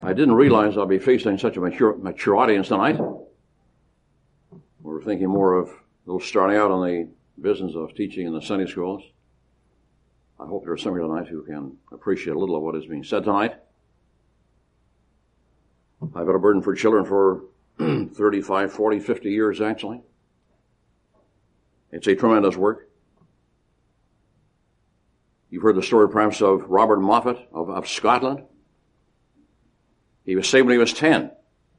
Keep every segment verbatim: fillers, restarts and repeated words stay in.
I didn't realize I'd be facing such a mature, mature audience tonight. We were thinking more of those starting out on the business of teaching in the Sunday schools. I hope there are some here tonight who can appreciate a little of what is being said tonight. I've had a burden for children for thirty-five, forty, fifty years, actually. It's a tremendous work. You've heard the story, perhaps, of Robert Moffat of, of Scotland. He was saved when he was ten.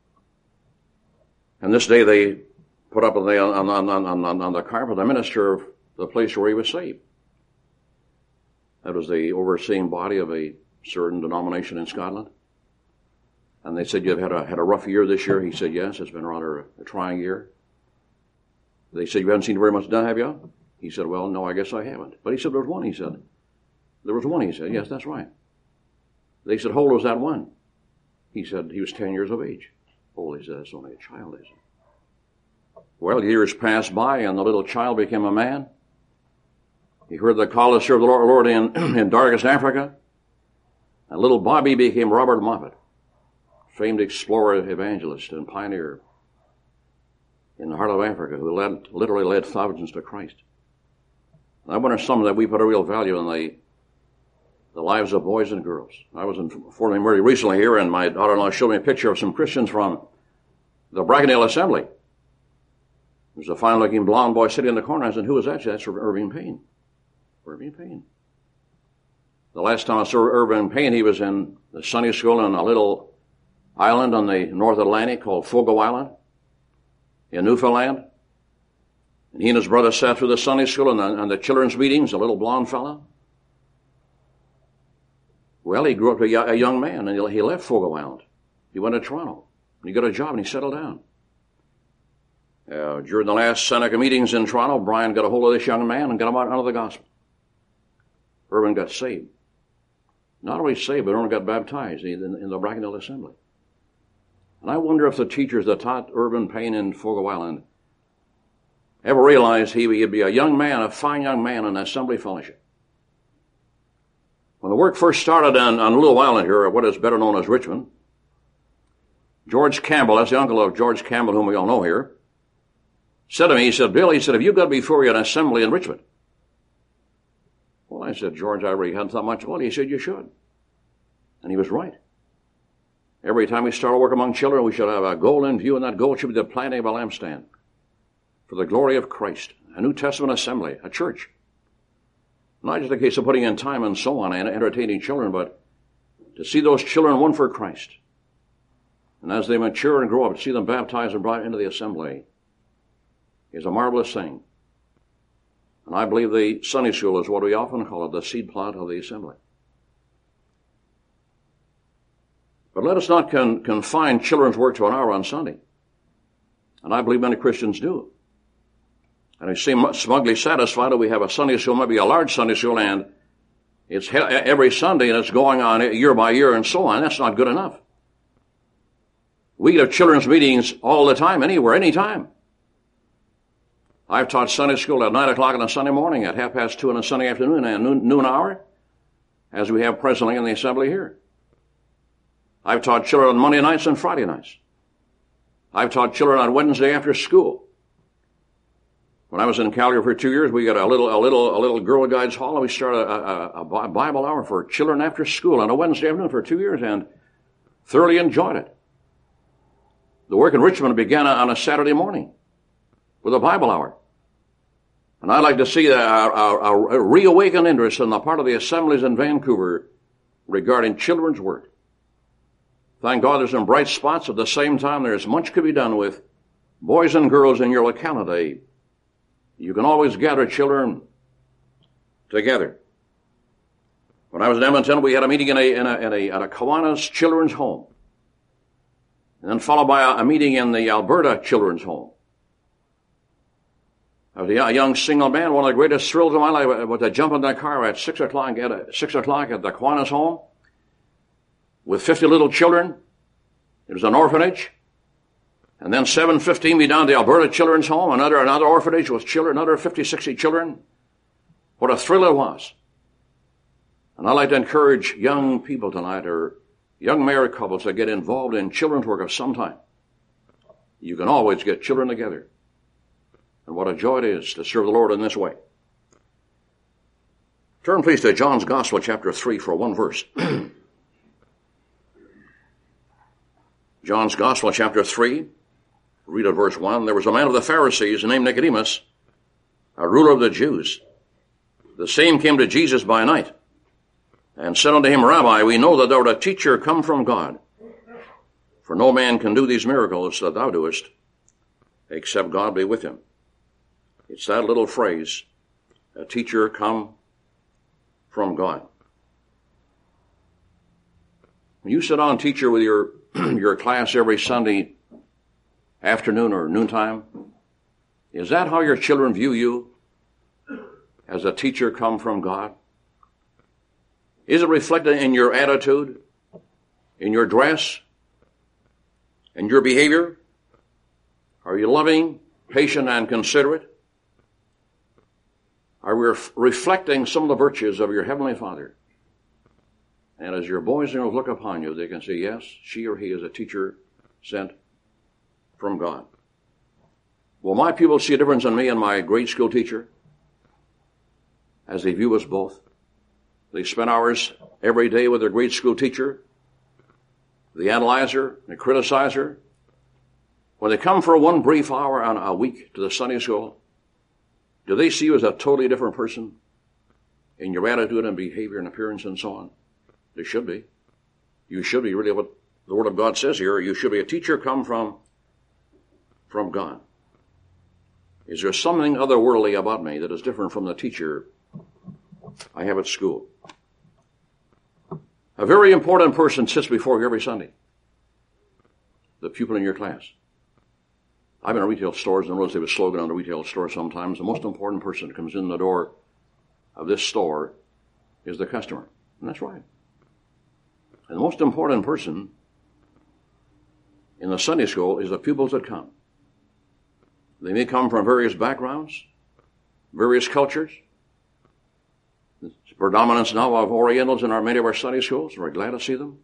And this day they put up on the, on, on, on, on, on the carpet the minister of the place where he was saved. That was the overseeing body of a certain denomination in Scotland. And they said, you've had a, had a rough year this year? He said, yes, it's been rather a, a trying year. They said, you haven't seen very much done, have you? He said, well, no, I guess I haven't. But he said, there was one, he said. There was one, he said. Yes, that's right. They said, how old was that one? He said, he was ten years of age. Oh, he said, that's only a child, is it? Well, years passed by, and the little child became a man. He heard the call to serve the Lord in, in darkest Africa. And little Bobby became Robert Moffat, famed explorer, evangelist, and pioneer in the heart of Africa, who led, literally led thousands to Christ. And I wonder some that we put a real value in the the lives of boys and girls. I was in Fort McMurray recently here, and my daughter-in-law showed me a picture of some Christians from the Brackendale Assembly. There's a fine-looking blonde boy sitting in the corner. I said, who is that? That's Irving Payne. Irving Payne. The last time I saw Irving Payne, he was in the Sunday school in a little island on the North Atlantic called Fogo Island in Newfoundland. And he and his brother sat through the Sunday school and the, and the children's meetings, a little blonde fellow. Well, he grew up a, a young man, and he left Fogo Island. He went to Toronto, and he got a job, and he settled down. Uh, during the last Seneca meetings in Toronto, Brian got a hold of this young man and got him out of the gospel. Irvin got saved. Not only saved, but Irvin got baptized in, in the Brackendale Assembly. And I wonder if the teachers that taught Irvin Payne in Fogo Island ever realized he would be a young man, a fine young man in the assembly fellowship. When the work first started on, on Little Island here, what is better known as Richmond, George Campbell, that's the uncle of George Campbell, whom we all know here, said to me, he said, Bill, he said, have you got before you an assembly in Richmond? Well, I said, George, I really hadn't thought much about it. He said, you should. And he was right. Every time we start work among children, we should have a goal in view, and that goal should be the planting of a lampstand for the glory of Christ, a New Testament assembly, a church. Not just a case of putting in time and so on and entertaining children, but to see those children won for Christ. And as they mature and grow up, to see them baptized and brought into the assembly is a marvelous thing. And I believe the Sunday school is what we often call it, the seed plot of the assembly. But let us not con- confine children's work to an hour on Sunday. And I believe many Christians do. And they seem smugly satisfied that we have a Sunday school, maybe a large Sunday school, and it's he- every Sunday and it's going on year by year and so on. That's not good enough. We have children's meetings all the time, anywhere, anytime. I've taught Sunday school at nine o'clock on a Sunday morning, at half past two on a Sunday afternoon, and noon, noon hour, as we have presently in the assembly here. I've taught children on Monday nights and Friday nights. I've taught children on Wednesday after school. When I was in Calgary for two years, we got a little, a little, a little Girl Guides Hall, and we started a, a, a Bible hour for children after school on a Wednesday afternoon for two years, and thoroughly enjoyed it. The work in Richmond began on a Saturday morning with a Bible hour. And I'd like to see a, a, a reawakened interest on the part of the assemblies in Vancouver regarding children's work. Thank God there's some bright spots. At the same time, there's much could be done with boys and girls in your locality. You can always gather children together. When I was in Edmonton, we had a meeting in a, in a, in a, at a Kiwanis children's home. And then followed by a, a meeting in the Alberta children's home. I was a young single man. One of the greatest thrills of my life was to jump in that car at six o'clock at a, six o'clock at the Kiwanis home with fifty little children. It was an orphanage. And then seven fifteen be down to the Alberta Children's Home, another another orphanage with children, another fifty, sixty children. What a thrill it was. And I'd like to encourage young people tonight, or young married couples that get involved in children's work of some time, you can always get children together. And what a joy it is to serve the Lord in this way. Turn please to John's Gospel, chapter three, for one verse. John's Gospel, chapter three, read at verse one. There was a man of the Pharisees named Nicodemus, a ruler of the Jews. The same came to Jesus by night, and said unto him, Rabbi, we know that thou art a teacher come from God. For no man can do these miracles that thou doest, except God be with him. It's that little phrase, a teacher come from God. When you sit on, teacher, with your, your class every Sunday afternoon or noontime, is that how your children view you? As a teacher come from God? Is it reflected in your attitude, in your dress, in your behavior? Are you loving, patient, and considerate? Are we ref- reflecting some of the virtues of your Heavenly Father? And as your boys and girls look upon you, they can say, yes, she or he is a teacher sent from God. Will my pupils see a difference in me and my grade school teacher as they view us both? They spend hours every day with their grade school teacher, the analyzer, the criticizer. When they come for one brief hour on a week to the Sunday school, do they see you as a totally different person in your attitude and behavior and appearance and so on? They should be. You should be really what the Word of God says here. You should be a teacher come from, from God. Is there something otherworldly about me that is different from the teacher I have at school? A very important person sits before you every Sunday. The pupil in your class. I've been in retail stores and noticed they have a slogan on the retail store sometimes. The most important person that comes in the door of this store is the customer. And that's right. And the most important person in the Sunday school is the pupils that come. They may come from various backgrounds, various cultures. There's predominance now of Orientals in our, many of our Sunday schools. We're glad to see them.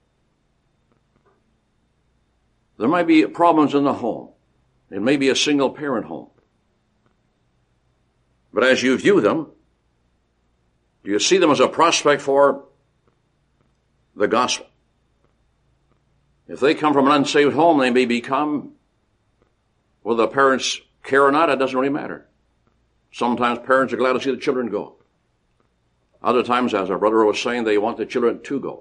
There might be problems in the home. It may be a single-parent home. But as you view them, do you see them as a prospect for the gospel? If they come from an unsaved home, they may become, whether the parents care or not, it doesn't really matter. Sometimes parents are glad to see the children go. Other times, as our brother was saying, they want the children to go.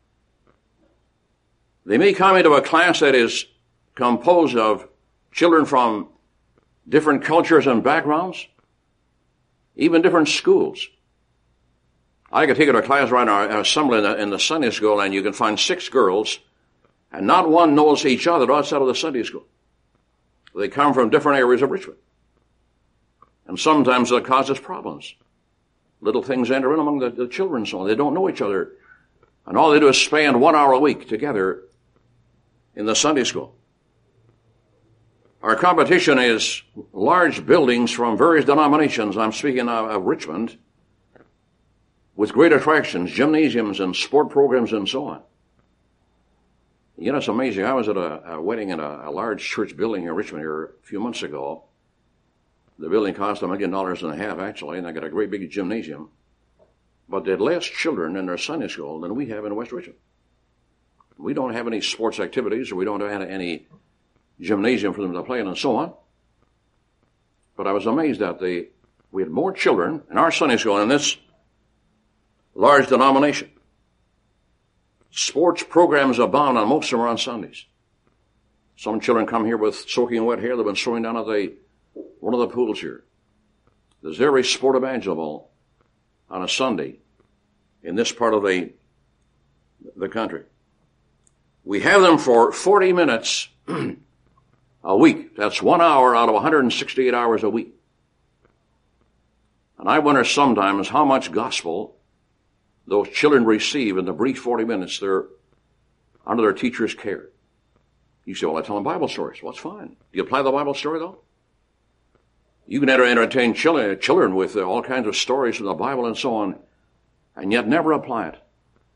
They may come into a class that is composed of children from different cultures and backgrounds, even different schools. I could take you to a class right now, an assembly in the, in the Sunday school, and you can find six girls, and not one knows each other outside of the Sunday school. They come from different areas of Richmond. And sometimes that causes problems. Little things enter in among the, the children, so they don't know each other. And all they do is spend one hour a week together in the Sunday school. Our competition is large buildings from various denominations. I'm speaking of, of Richmond, with great attractions, gymnasiums and sport programs and so on. You know, it's amazing. I was at a, a wedding in a, a large church building here in Richmond here a few months ago. The building cost a million dollars and a half, actually, and I got a great big gymnasium. But they had less children in their Sunday school than we have in West Richmond. We don't have any sports activities, or we don't have any gymnasium for them to play in and so on. But I was amazed that they, we had more children in our Sunday school in this large denomination. Sports programs abound, and most of them are on Sundays. Some children come here with soaking wet hair. They've been swimming down at the, one of the pools here. There's every sport imaginable on a Sunday in this part of the, the country. We have them for forty minutes a week. That's one hour out of one hundred sixty-eight hours a week. And I wonder sometimes how much gospel those children receive in the brief forty minutes they're under their teacher's care. You say, well, I tell them Bible stories. Well, that's fine. Do you apply the Bible story, though? You can entertain children with all kinds of stories from the Bible and so on, and yet never apply it.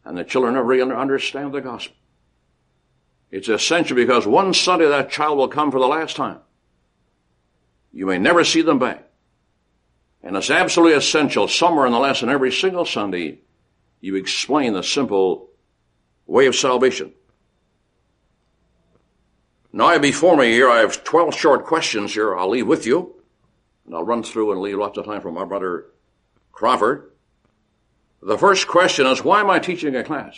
And the children never really understand the gospel. It's essential because one Sunday that child will come for the last time. You may never see them back. And it's absolutely essential somewhere in the lesson every single Sunday you explain the simple way of salvation. Now before me here I have twelve short questions here I'll leave with you. And I'll run through and leave lots of time for my brother Crawford. The first question is, why am I teaching a class?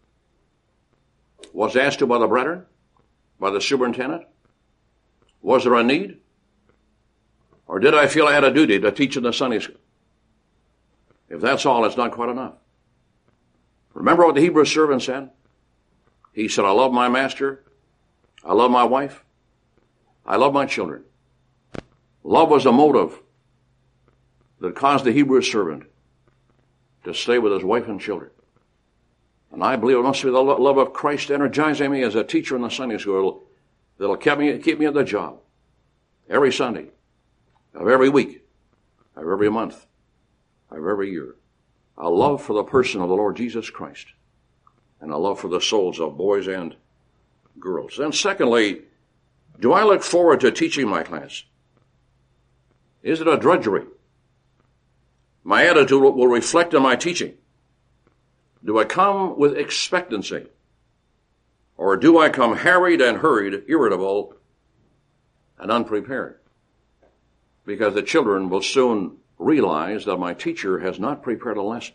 Was asked to by the brethren? By the superintendent? Was there a need? Or did I feel I had a duty to teach in the Sunday school? If that's all, it's not quite enough. Remember what the Hebrew servant said? He said, I love my master. I love my wife. I love my children. Love was the motive that caused the Hebrew servant to stay with his wife and children. And I believe it must be the love of Christ energizing me as a teacher in the Sunday school that'll keep me, keep me at the job every Sunday, of every week, of every month, of every year. A love for the person of the Lord Jesus Christ, and a love for the souls of boys and girls. And secondly, do I look forward to teaching my class? Is it a drudgery? My attitude will reflect on my teaching. Do I come with expectancy? Or do I come harried and hurried, irritable, and unprepared? Because the children will soon realize that my teacher has not prepared a lesson.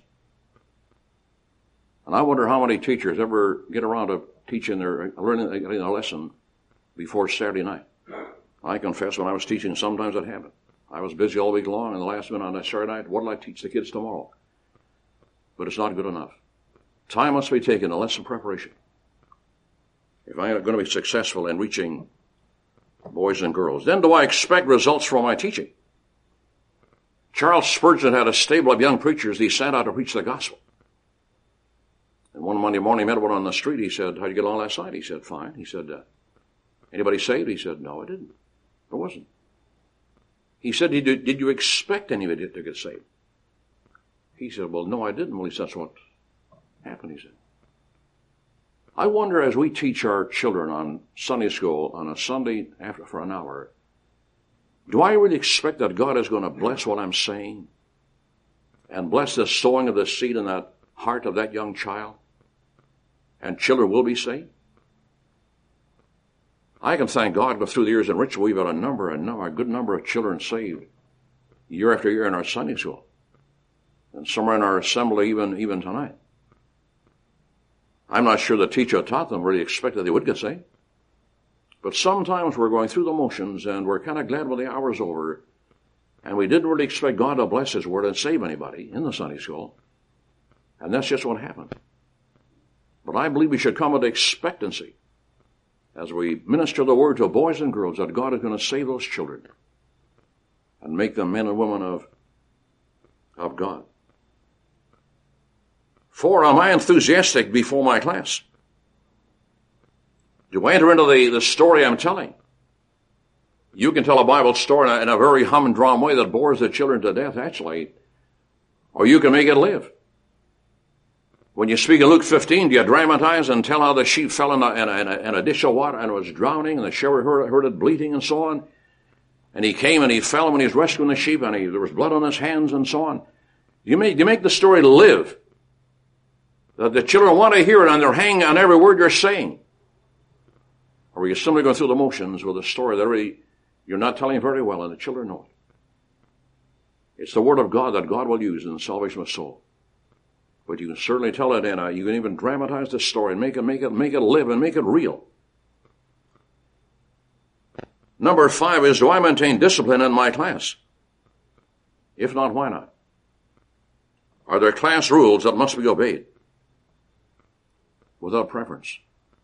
And I wonder how many teachers ever get around to teaching their, learning a lesson before Saturday night. I confess when I was teaching, sometimes it happened. I was busy all week long, and the last minute on that Saturday night, what will I teach the kids tomorrow? But it's not good enough. Time must be taken to lesson preparation if I am going to be successful in reaching boys and girls. Then do I expect results from my teaching? Charles Spurgeon had a stable of young preachers. He sent out to preach the gospel. And one Monday morning, he met one on the street. He said, how'd you get along last night? He said, fine. He said, uh, anybody saved? He said, no, I didn't. There wasn't. He said, did you, did you expect anybody to get saved? He said, well, no, I didn't. Well, he said, that's what happened, he said. I wonder as we teach our children on Sunday school on a Sunday after for an hour, do I really expect that God is going to bless what I'm saying and bless the sowing of the seed in that heart of that young child, and children will be saved? I can thank God that through the years in Richmond we've had a number, a number, a good number of children saved year after year in our Sunday school, and some are in our assembly even even tonight. I'm not sure the teacher who taught them really expected they would get saved, but sometimes we're going through the motions and we're kind of glad when the hour's over, and we didn't really expect God to bless His Word and save anybody in the Sunday school, and that's just what happened. But I believe we should come with expectancy as we minister the word to boys and girls that God is going to save those children and make them men and women of, of God. Four, am I enthusiastic before my class? Do I enter into the, the story I'm telling? You can tell a Bible story in a, in a very humdrum way that bores the children to death, actually, or you can make it live. When you speak in Luke fifteen, do you dramatize and tell how the sheep fell in a, in a, in a dish of water and was drowning, and the shepherd heard, heard it bleating and so on? And he came and he fell when he was rescuing the sheep, and he, there was blood on his hands and so on. You make, you make the story live. That the children want to hear it and they're hanging on every word you're saying. Or are you simply going through the motions with a story that really you're not telling very well and the children know it? It's the word of God that God will use in the salvation of a soul. But you can certainly tell it, and uh, you can even dramatize the story and make it, make it, make it live and make it real. Number five is, do I maintain discipline in my class? If not, why not? Are there class rules that must be obeyed without preference?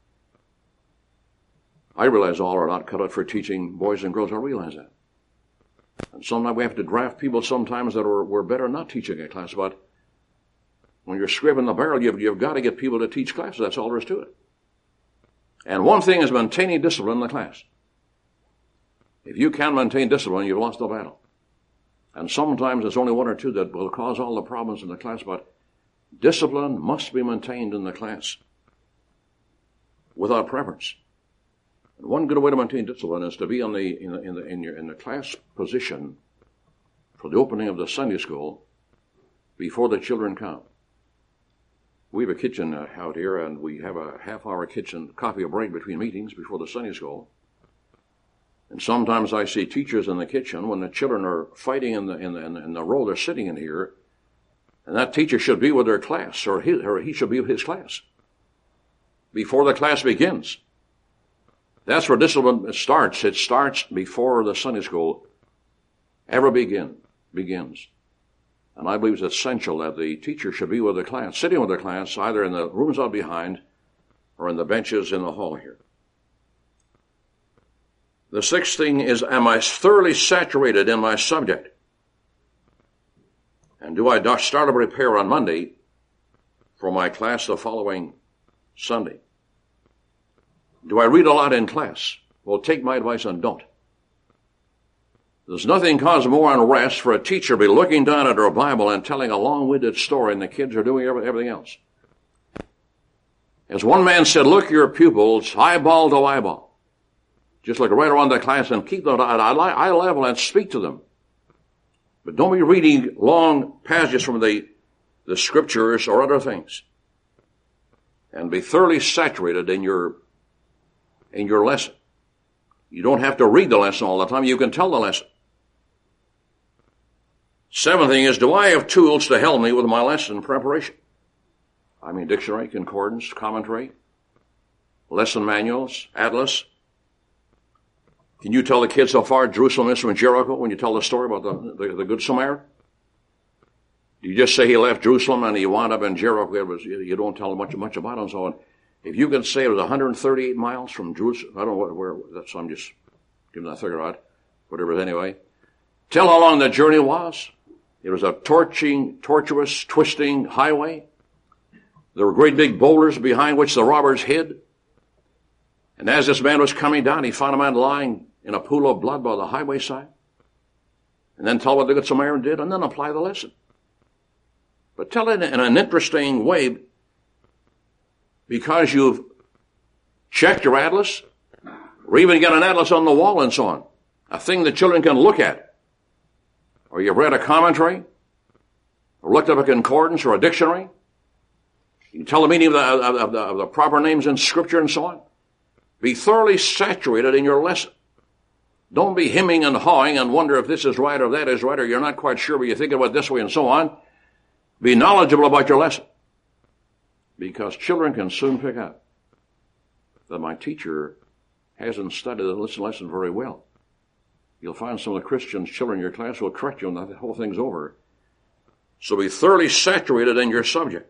I realize all are not cut out for teaching boys and girls. I realize that. And sometimes we have to draft people sometimes that are, we're better not teaching a class, but when you're scraping the barrel, you've, you've got to get people to teach classes. That's all there is to it. And one thing is maintaining discipline in the class. If you can't maintain discipline, you've lost the battle. And sometimes it's only one or two that will cause all the problems in the class, but Discipline must be maintained in the class without preference. And one good way to maintain discipline is to be in the in the in the in, your, in the class position for the opening of the Sunday school before the children come. We have a kitchen uh, out here, and we have a half-hour kitchen coffee break between meetings before the Sunday school. And sometimes I see teachers in the kitchen when the children are fighting in the in the in the row they're sitting in here. And that teacher should be with their class, or he, or he should be with his class before the class begins. That's where discipline starts. It starts before the Sunday school ever begin, begins. And I believe it's essential that the teacher should be with the class, sitting with the class, either in the rooms out behind or in the benches in the hall here. The sixth thing is, am I thoroughly saturated in my subject? And do I start to prepare on Monday for my class the following Sunday? Do I read a lot in class? Well, take my advice and don't. There's nothing causes more unrest for a teacher to be looking down at her Bible and telling a long-winded story, and the kids are doing everything else. As one man said, look your pupils eyeball to eyeball. Just look right around the class and keep them at eye level and speak to them. But don't be reading long passages from the, the scriptures or other things. And be thoroughly saturated in your, in your lesson. You don't have to read the lesson all the time. You can tell the lesson. Seventh thing is, do I have tools to help me with my lesson preparation? I mean dictionary, concordance, commentary, lesson manuals, atlas. Can you tell the kids how far Jerusalem is from Jericho when you tell the story about the, the, the Good Samaritan? Do you just say he left Jerusalem and he wound up in Jericho? It was, you don't tell much, much about him. So if you can say it was one hundred thirty-eight miles from Jerusalem, I don't know what, where, that's, I'm just giving that figure out, whatever it is anyway. Tell how long the journey was. It was a torching, tortuous, twisting highway. There were great big boulders behind which the robbers hid. And as this man was coming down, he found a man lying in a pool of blood by the highway side. And then tell what the Good Samaritan did, and then apply the lesson. But tell it in an interesting way, because you've checked your atlas, or even got an atlas on the wall and so on. A thing that children can look at. Or you've read a commentary, or looked up a concordance or a dictionary. You can tell the meaning of the, of the, of the proper names in Scripture and so on. Be thoroughly saturated in your lesson. Don't be hemming and hawing and wonder if this is right or that is right, or you're not quite sure, but you think about it this way and so on. Be knowledgeable about your lesson. Because children can soon pick up that my teacher hasn't studied the lesson very well. You'll find some of the Christian children in your class will correct you when the whole thing's over. So be thoroughly saturated in your subject.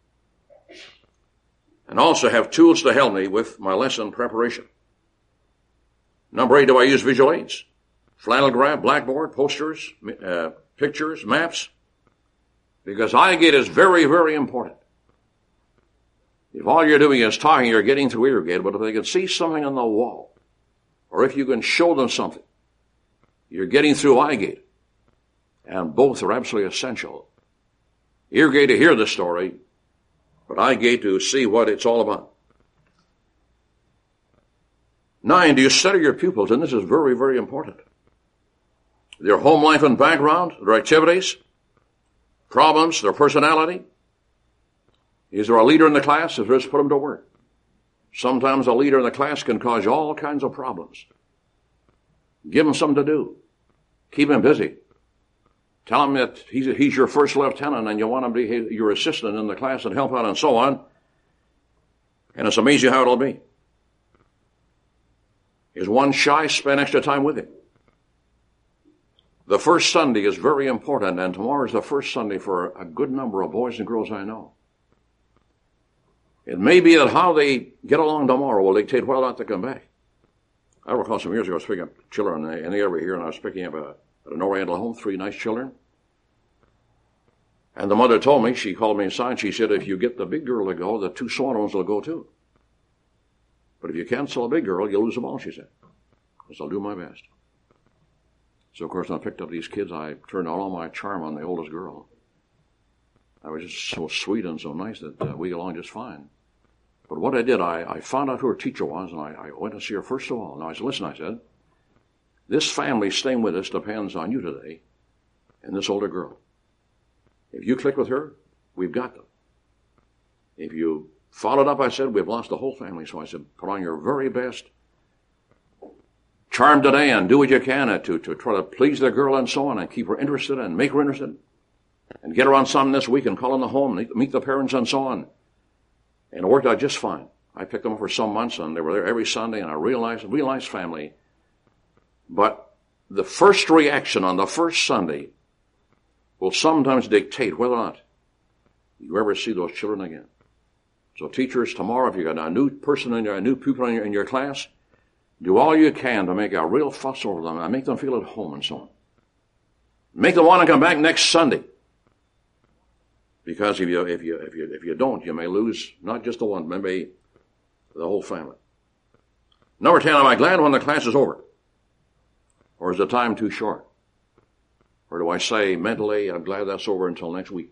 And also have tools to help me with my lesson preparation. Number eight, do I use visual aids? Flannel graph, blackboard, posters, uh, pictures, maps? Because eye gate is very, very important. If all you're doing is talking, you're getting through ear gate, but if they can see something on the wall, or if you can show them something, you're getting through eye gate. And both are absolutely essential. Ear gate to hear the story, but eye gate to see what it's all about. Nine, do you study your pupils? And this is very, very important. Their home life and background, their activities, problems, their personality. Is there a leader in the class? If there is, put them to work. Sometimes a leader in the class can cause you all kinds of problems. Give him something to do. Keep him busy. Tell him that he's, he's your first lieutenant and you want him to be your assistant in the class and help out and so on. And it's amazing how it'll be. Is one shy? Spend extra time with him. The first Sunday is very important, and tomorrow is the first Sunday for a good number of boys and girls I know. It may be that how they get along tomorrow will dictate whether or not they come back. I recall some years ago, I was picking up children in the area here, and I was picking up a, at an Oriental home, three nice children. And the mother told me, she called me aside, she said, if you get the big girl to go, the two small ones will go too. But if you cancel a big girl, you'll lose them all, she said. Because I'll do my best. So, of course, when I picked up these kids, I turned all my charm on the oldest girl. I was just so sweet and so nice that uh, we got along just fine. But what I did, I, I found out who her teacher was, and I, I went to see her first of all. And I said, listen, I said, this family staying with us depends on you today and this older girl. If you click with her, we've got them. If you followed up, I said, we've lost the whole family. So I said, put on your very best charm today and do what you can to, to try to please the girl and so on and keep her interested and make her interested. And get her on something this week and call in the home and meet the parents and so on. And it worked out just fine. I picked them up for some months and they were there every Sunday and I realized, realized family. But the first reaction on the first Sunday will sometimes dictate whether or not you ever see those children again. So teachers, tomorrow, if you got a new person in your, a new pupil in your, in your class, do all you can to make a real fuss over them and make them feel at home and so on. Make them want to come back next Sunday. Because if you, if you, if you, if you don't, you may lose not just the one, maybe the whole family. Number ten, am I glad when the class is over? Or is the time too short? Or do I say mentally, I'm glad that's over until next week?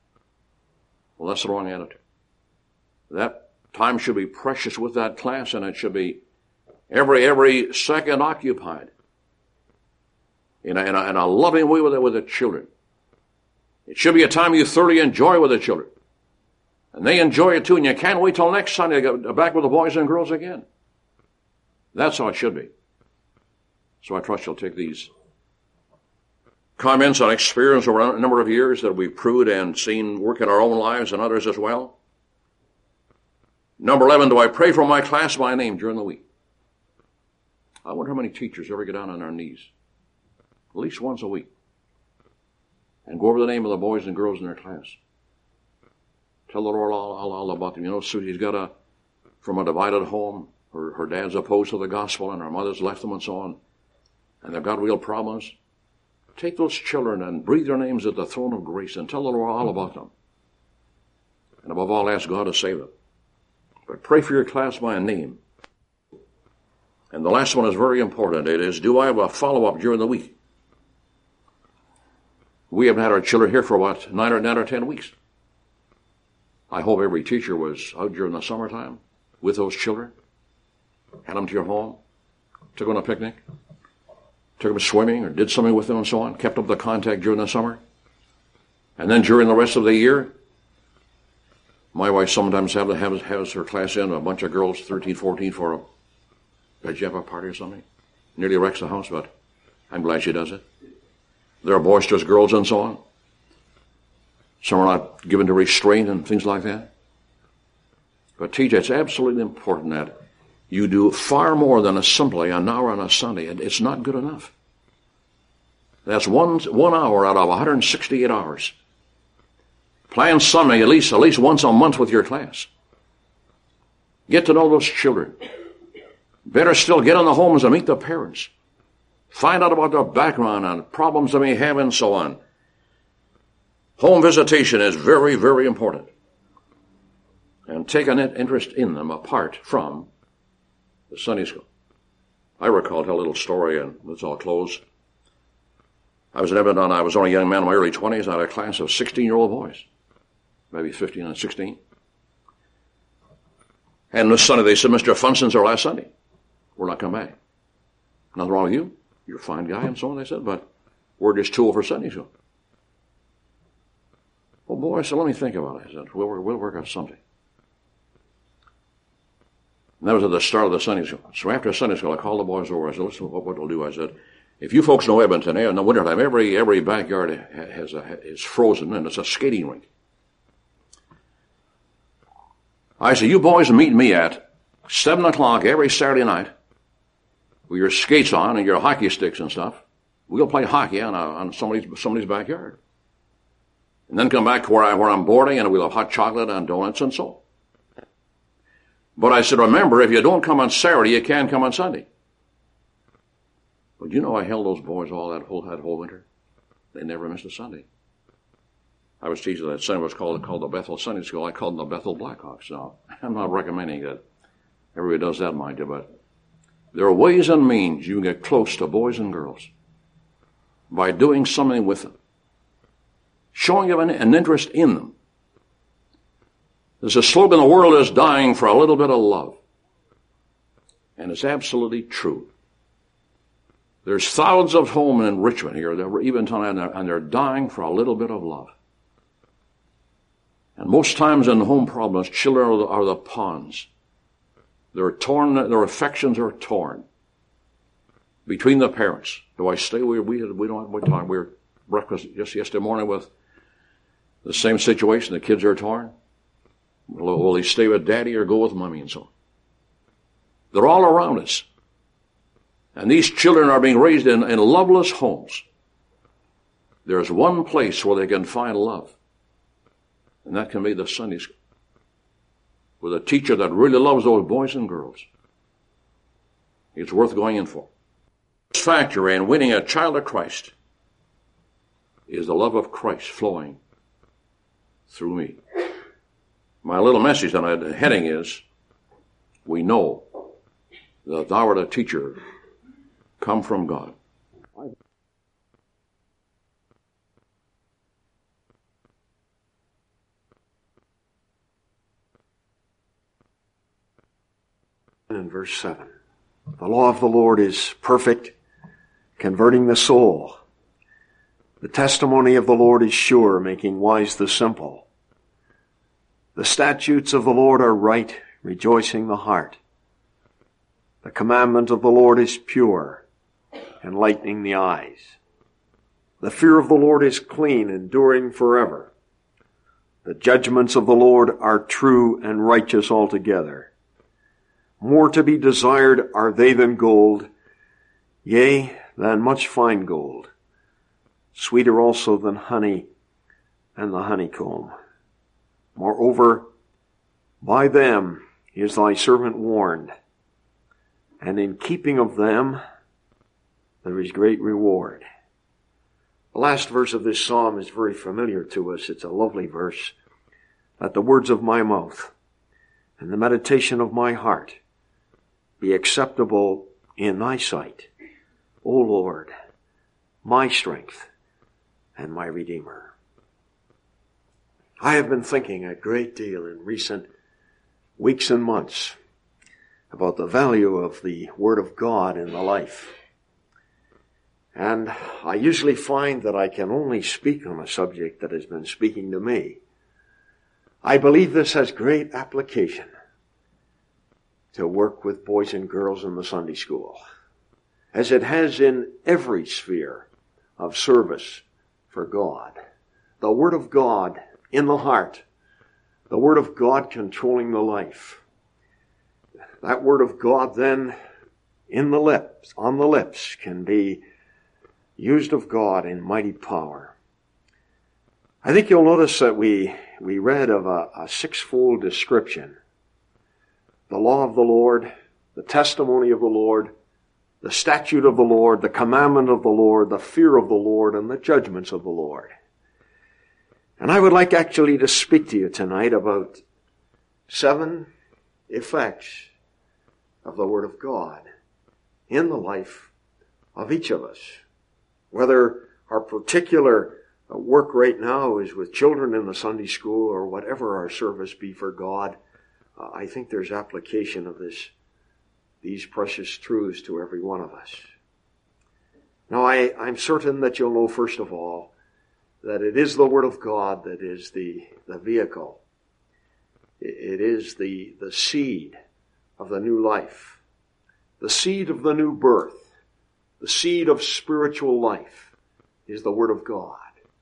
Well, that's the wrong attitude. That time should be precious with that class, and it should be every, every second occupied in a, in a, in a loving way with the, with the children. It should be a time you thoroughly enjoy with the children. And they enjoy it too, and you can't wait till next Sunday to get back with the boys and girls again. That's how it should be. So I trust you'll take these comments on experience over a number of years that we've proved and seen work in our own lives and others as well. Number eleven, do I pray for my class by name during the week? I wonder how many teachers ever get down on their knees, at least once a week, and go over the name of the boys and girls in their class. Tell the Lord all, all, all about them. You know, Susie's got a, from a divided home, her, her dad's opposed to the gospel and her mother's left them and so on, and they've got real problems. Take those children and breathe their names at the throne of grace and tell the Lord all about them. And above all, ask God to save them. But pray for your class by name. And the last one is very important. It is, do I have a follow-up during the week? We haven't had our children here for about nine or nine or ten weeks. I hope every teacher was out during the summertime with those children, had them to your home, took them on a picnic, took them swimming or did something with them and so on, kept up the contact during the summer. And then during the rest of the year, my wife sometimes has, has, has her class in, a bunch of girls, thirteen, fourteen, for a pajama party or something. Nearly wrecks the house, but I'm glad she does it. There are boisterous girls and so on. Some are not given to restraint and things like that. But teacher, it's absolutely important that you do far more than a simply an hour on a Sunday. It's not good enough. That's one, one hour out of one hundred sixty-eight hours. Plan something at least, at least once a month with your class. Get to know those children. Better still, get in the homes and meet the parents. Find out about their background and problems they may have and so on. Home visitation is very, very important. And take an interest in them apart from the Sunday school. I recall, tell a little story, and let's all close. I was in Edmonton. I was only a young man in my early twenties. I had a class of sixteen-year-old boys, maybe fifteen and sixteen. And this Sunday they said, Mister Funston's our last Sunday. We're not coming back. Nothing wrong with you. You're a fine guy and so on, they said, but we're just too old for Sunday school. Well, boy, I said, let me think about it. I said, we'll, we'll work out something. And that was at the start of the Sunday school. So after Sunday school, I called the boys over. I said, listen, what, what we'll do, I said, if you folks know Edmonton, in the wintertime, every, every backyard has a, is frozen, and it's a skating rink. I said, you boys meet me at seven o'clock every Saturday night with your skates on and your hockey sticks and stuff. We'll play hockey on, a, on somebody's, somebody's backyard. And then come back to where, I, where I'm boarding, and we'll have hot chocolate and donuts and so on. But I said, remember, if you don't come on Saturday, you can come on Sunday. But you know I held those boys all that whole, that whole winter. They never missed a Sunday. I was teaching that Sunday was called, called the Bethel Sunday School. I called them the Bethel Blackhawks. Now, I'm not recommending that everybody does that, mind you, but there are ways and means you can get close to boys and girls by doing something with them, showing them an, an interest in them, There's a slogan, the world is dying for a little bit of love. And it's absolutely true. There's thousands of homes in Richmond here, that were even tonight, and they're, and they're dying for a little bit of love. And most times in home problems, children are the, are the pawns. They're torn, their affections are torn between the parents. Do I stay? We, we, we don't we talk. We were breakfast just yesterday morning with the same situation. The kids are torn. Will, will they stay with daddy or go with mommy and so on? They're all around us. And these children are being raised in, in loveless homes. There's one place where they can find love. And that can be the Sunday school. With a teacher that really loves those boys and girls. It's worth going in for. This factor in winning a child of Christ is the love of Christ flowing through me. My little message on the heading is, we know that thou art a teacher come from God. In verse seven, the law of the Lord is perfect, converting the soul. The testimony of the Lord is sure, making wise the simple. The statutes of the Lord are right, rejoicing the heart. The commandment of the Lord is pure, enlightening the eyes. The fear of the Lord is clean, enduring forever. The judgments of the Lord are true and righteous altogether. More to be desired are they than gold, yea, than much fine gold. Sweeter also than honey and the honeycomb. Moreover, by them is thy servant warned, and in keeping of them there is great reward. The last verse of this psalm is very familiar to us. It's a lovely verse. Let the words of my mouth and the meditation of my heart be acceptable in thy sight, O Lord, my strength and my Redeemer. I have been thinking a great deal in recent weeks and months about the value of the Word of God in the life. And I usually find that I can only speak on a subject that has been speaking to me. I believe this has great application to work with boys and girls in the Sunday school, as it has in every sphere of service for God. The Word of God in the heart, the Word of God controlling the life. That Word of God then in the lips, on the lips, can be used of God in mighty power. I think you'll notice that we, we read of a, a sixfold description. The law of the Lord, the testimony of the Lord, the statute of the Lord, the commandment of the Lord, the fear of the Lord, and the judgments of the Lord. And I would like actually to speak to you tonight about seven effects of the Word of God in the life of each of us. Whether our particular work right now is with children in the Sunday school or whatever our service be for God, uh, I think there's application of this, these precious truths to every one of us. Now, I, I'm certain that you'll know, first of all, that it is the Word of God that is the, the vehicle. It is the, the seed of the new life, the seed of the new birth, the seed of spiritual life is the Word of God.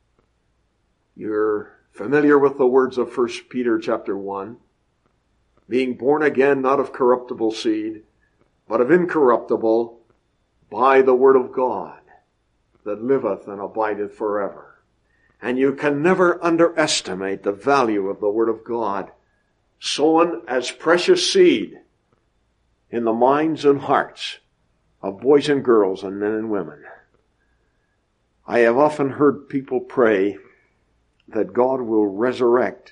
You're familiar with the words of First Peter chapter one, being born again not of corruptible seed, but of incorruptible, by the Word of God, that liveth and abideth forever. And you can never underestimate the value of the Word of God, sown as precious seed in the minds and hearts of boys and girls and men and women. I have often heard people pray that God will resurrect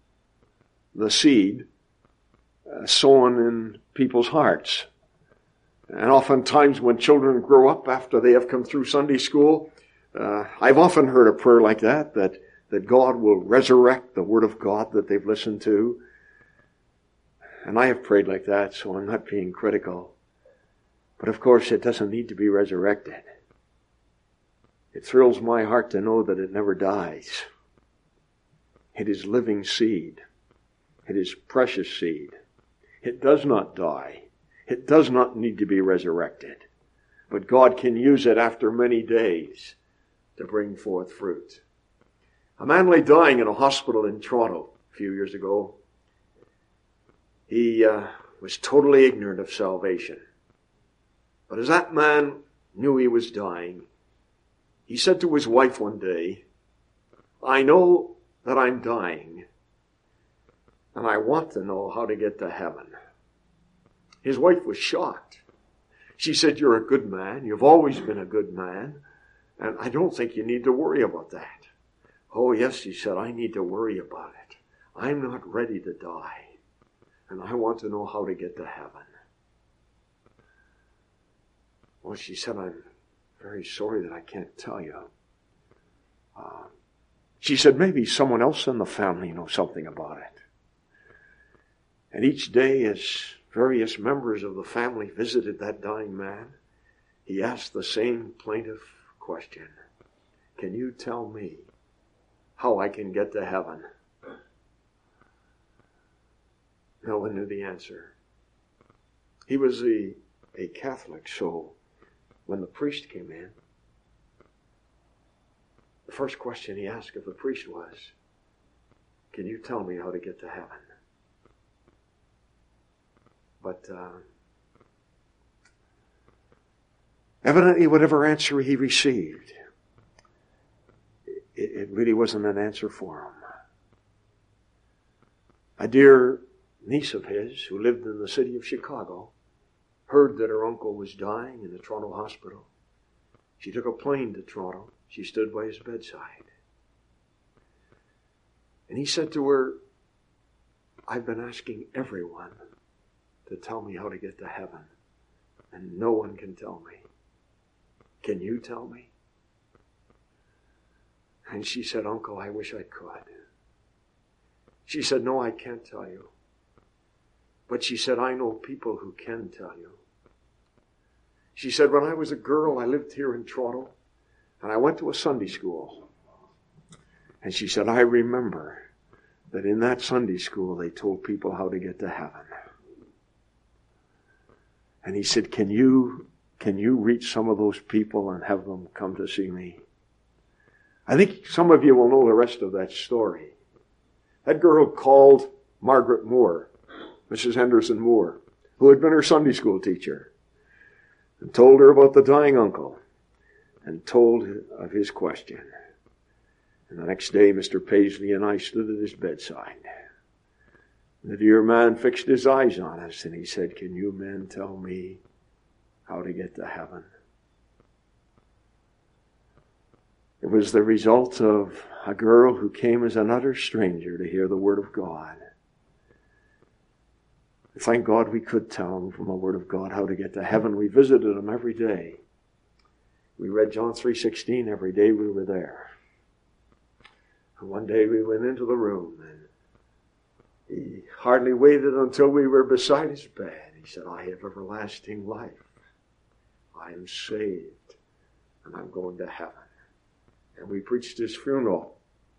the seed uh, sown in people's hearts. And oftentimes when children grow up after they have come through Sunday school, uh, I've often heard a prayer like that, that, that God will resurrect the Word of God that they've listened to, And I have prayed like that, so I'm not being critical. But of course, it doesn't need to be resurrected. It thrills my heart to know that it never dies. It is living seed. It is precious seed. It does not die. It does not need to be resurrected. But God can use it after many days to bring forth fruit. A man lay dying in a hospital in Toronto a few years ago. He uh, was totally ignorant of salvation. But as that man knew he was dying, he said to his wife one day, I know that I'm dying, and I want to know how to get to heaven. His wife was shocked. She said, you're a good man. You've always been a good man. And I don't think you need to worry about that. Oh, yes, he said, I need to worry about it. I'm not ready to die. And I want to know how to get to heaven. Well, she said, I'm very sorry that I can't tell you. Uh, she said, maybe someone else in the family knows something about it. And each day as various members of the family visited that dying man, he asked the same plaintive question. Can you tell me how I can get to heaven? No one knew the answer. He was a, a Catholic, so when the priest came in, the first question he asked of the priest was, can you tell me how to get to heaven? But uh, evidently whatever answer he received, it, it really wasn't an answer for him. A dear niece of his, who lived in the city of Chicago, heard that her uncle was dying in the Toronto hospital. She took a plane to Toronto. She stood by his bedside. And he said to her, I've been asking everyone to tell me how to get to heaven, and no one can tell me. Can you tell me? And she said, Uncle, I wish I could. She said, no, I can't tell you. But she said, I know people who can tell you. She said, when I was a girl, I lived here in Toronto, and I went to a Sunday school. And she said, I remember that in that Sunday school, they told people how to get to heaven. And he said, can you, can you reach some of those people and have them come to see me? I think some of you will know the rest of that story. That girl called Margaret Moore, Missus Henderson Moore, who had been her Sunday school teacher, and told her about the dying uncle, and told of his question. And the next day, Mister Paisley and I stood at his bedside. The dear man fixed his eyes on us, and he said, can you men tell me how to get to heaven? It was the result of a girl who came as an utter stranger to hear the Word of God. Thank God we could tell him from the Word of God how to get to heaven. We visited him every day. We read John three sixteen every day we were there. And one day we went into the room, and he hardly waited until we were beside his bed. He said, I have everlasting life. I am saved, and I'm going to heaven. And we preached his funeral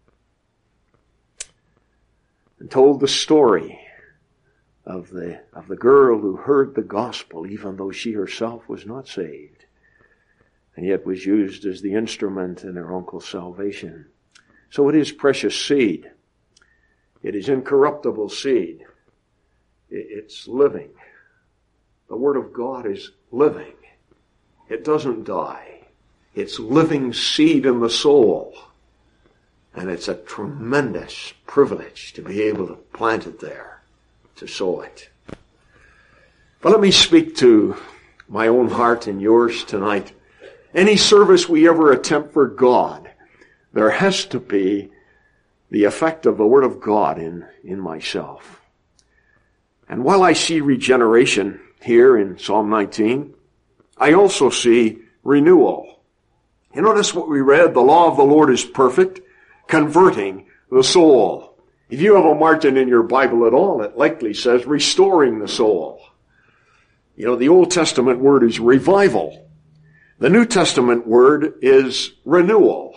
and told the story of the of the girl who heard the gospel, even though she herself was not saved, and yet was used as the instrument in her uncle's salvation. So it is precious seed. It is incorruptible seed. It's living. The Word of God is living. It doesn't die. It's living seed in the soul. And it's a tremendous privilege to be able to plant it there, to sow it. But let me speak to my own heart and yours tonight. Any service we ever attempt for God, there has to be the effect of the Word of God in, in myself. And while I see regeneration here in Psalm nineteen, I also see renewal. You notice what we read, the law of the Lord is perfect, converting the soul. If you have a margin in your Bible at all, it likely says restoring the soul. You know, the Old Testament word is revival. The New Testament word is renewal.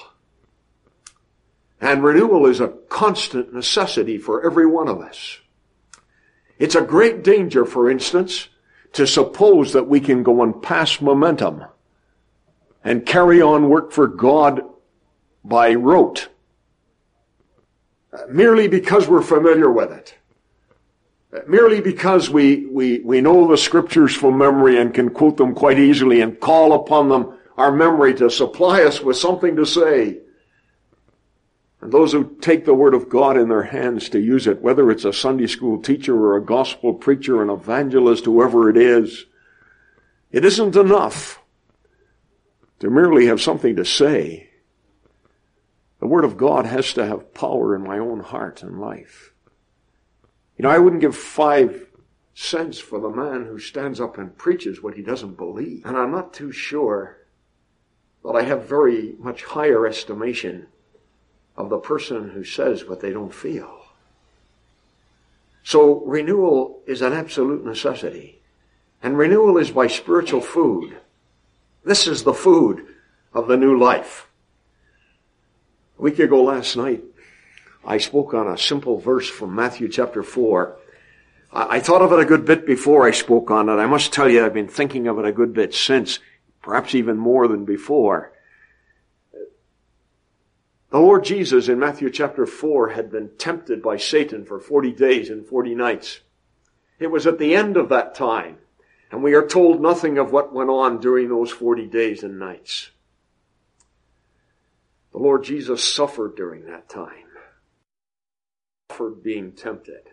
And renewal is a constant necessity for every one of us. It's a great danger, for instance, to suppose that we can go and pass momentum and carry on work for God by rote, merely because we're familiar with it, merely because we, we, we know the scriptures from memory and can quote them quite easily and call upon them, our memory, to supply us with something to say. And those who take the Word of God in their hands to use it, whether it's a Sunday school teacher or a gospel preacher, an evangelist, whoever it is, it isn't enough to merely have something to say. The Word of God has to have power in my own heart and life. You know, I wouldn't give five cents for the man who stands up and preaches what he doesn't believe. And I'm not too sure that I have very much higher estimation of the person who says what they don't feel. So renewal is an absolute necessity. And renewal is by spiritual food. This is the food of the new life. A week ago last night, I spoke on a simple verse from Matthew chapter four. I, I thought of it a good bit before I spoke on it. I must tell you, I've been thinking of it a good bit since, perhaps even more than before. The Lord Jesus in Matthew chapter four had been tempted by Satan for forty days and forty nights. It was at the end of that time, and we are told nothing of what went on during those forty days and nights. The Lord Jesus suffered during that time. Suffered being tempted.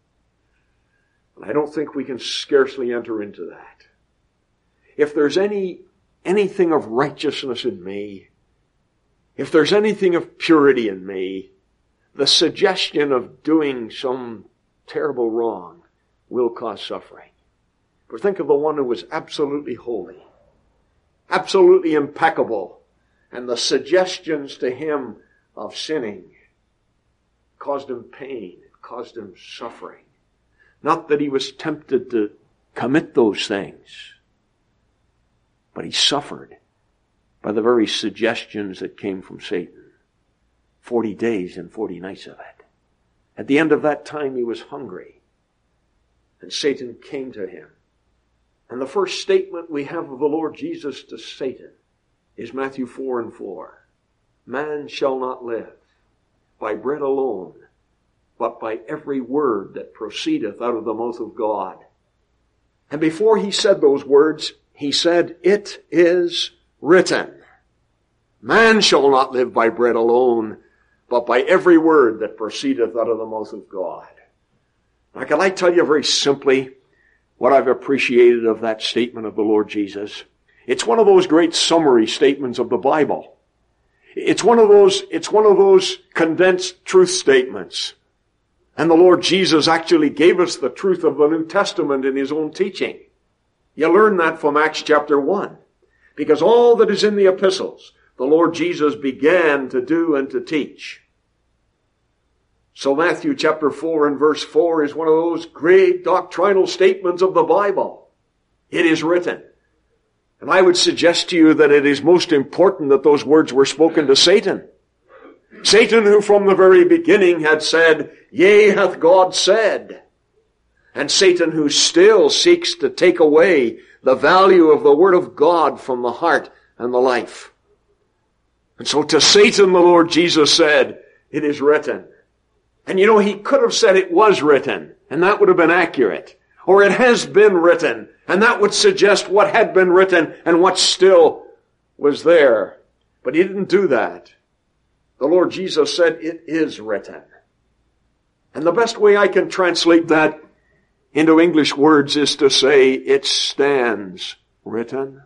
And I don't think we can scarcely enter into that. If there's any anything of righteousness in me, if there's anything of purity in me, the suggestion of doing some terrible wrong will cause suffering. But think of the one who was absolutely holy, absolutely impeccable, and the suggestions to him of sinning caused him pain, caused him suffering. Not that he was tempted to commit those things, but he suffered by the very suggestions that came from Satan. Forty days and forty nights of it. At the end of that time he was hungry, and Satan came to him. And the first statement we have of the Lord Jesus to Satan is Matthew four and four. Man shall not live by bread alone, but by every word that proceedeth out of the mouth of God. And before he said those words, he said, it is written. Man shall not live by bread alone, but by every word that proceedeth out of the mouth of God. Now, can I tell you very simply what I've appreciated of that statement of the Lord Jesus? It's one of those great summary statements of the Bible. It's one of those, it's one of those condensed truth statements. And the Lord Jesus actually gave us the truth of the New Testament in his own teaching. You learn that from Acts chapter one. Because all that is in the epistles, the Lord Jesus began to do and to teach. So Matthew chapter four and verse four is one of those great doctrinal statements of the Bible. It is written. And I would suggest to you that it is most important that those words were spoken to Satan. Satan, who from the very beginning had said, yea, hath God said. And Satan, who still seeks to take away the value of the Word of God from the heart and the life. And so to Satan the Lord Jesus said, it is written. And you know, he could have said it was written, and that would have been accurate. Or it has been written, and that would suggest what had been written and what still was there. But he didn't do that. The Lord Jesus said, it is written. And the best way I can translate that into English words is to say, it stands written.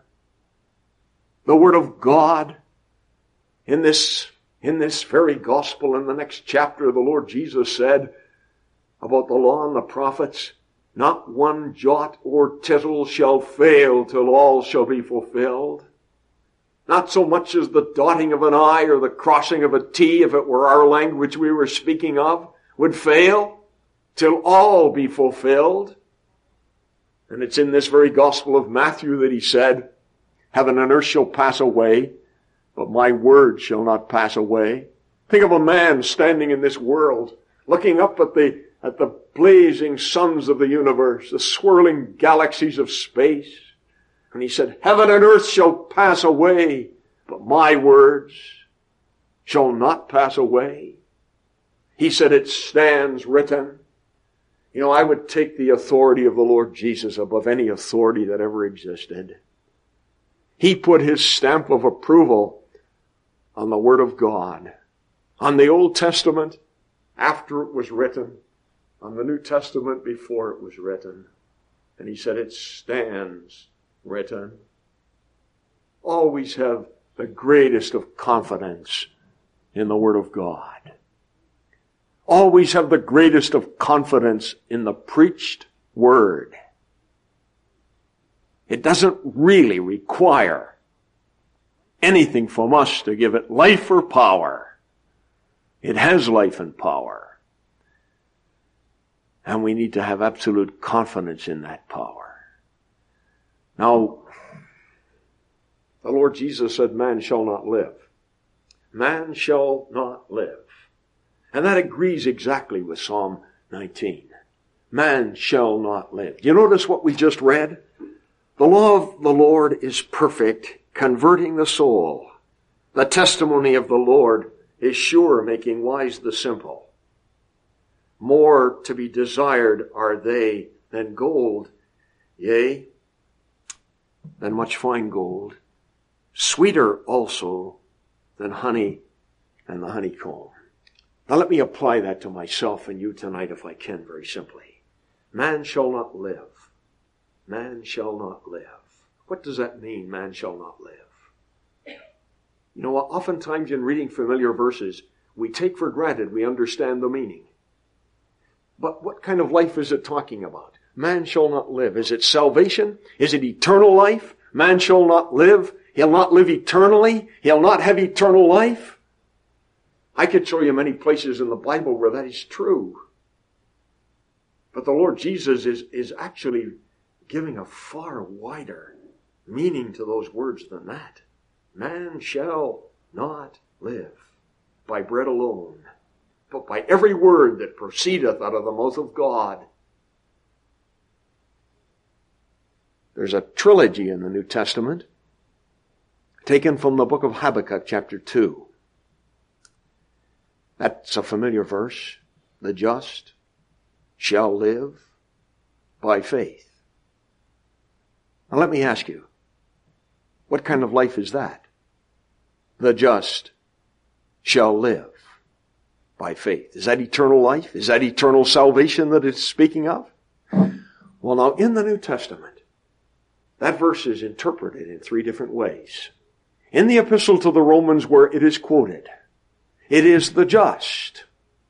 The Word of God in this, in this very gospel, in the next chapter, the Lord Jesus said about the law and the prophets, not one jot or tittle shall fail till all shall be fulfilled. Not so much as the dotting of an I or the crossing of a T, if it were our language we were speaking of, would fail till all be fulfilled. And it's in this very Gospel of Matthew that he said, heaven and earth shall pass away, but my word shall not pass away. Think of a man standing in this world, looking up at the, at the blazing suns of the universe, the swirling galaxies of space. And he said, heaven and earth shall pass away, but my words shall not pass away. He said, it stands written. You know, I would take the authority of the Lord Jesus above any authority that ever existed. He put his stamp of approval on the Word of God, on the Old Testament after it was written, on the New Testament before it was written. And he said, it stands written. Always have the greatest of confidence in the Word of God. Always have the greatest of confidence in the preached Word. It doesn't really require anything from us to give it life or power. It has life and power. And we need to have absolute confidence in that power. Now, the Lord Jesus said, man shall not live. Man shall not live. And that agrees exactly with Psalm nineteen. Man shall not live. Do you notice what we just read? The law of the Lord is perfect, converting the soul. The testimony of the Lord is sure, making wise the simple. More to be desired are they than gold, yea, than much fine gold. Sweeter also than honey and the honeycomb. Now let me apply that to myself and you tonight if I can very simply. Man shall not live. Man shall not live. What does that mean, man shall not live? You know, oftentimes in reading familiar verses, we take for granted we understand the meaning. But what kind of life is it talking about? Man shall not live. Is it salvation? Is it eternal life? Man shall not live. He'll not live eternally. He'll not have eternal life. I could show you many places in the Bible where that is true. But the Lord Jesus is, is actually giving a far wider meaning to those words than that. Man shall not live by bread alone, but by every word that proceedeth out of the mouth of God. There's a trilogy in the New Testament taken from the book of Habakkuk chapter two. That's a familiar verse. The just shall live by faith. Now let me ask you, what kind of life is that? The just shall live by faith. Is that eternal life? Is that eternal salvation that it's speaking of? Well, now in the New Testament, that verse is interpreted in three different ways. In the epistle to the Romans where it is quoted, it is the just.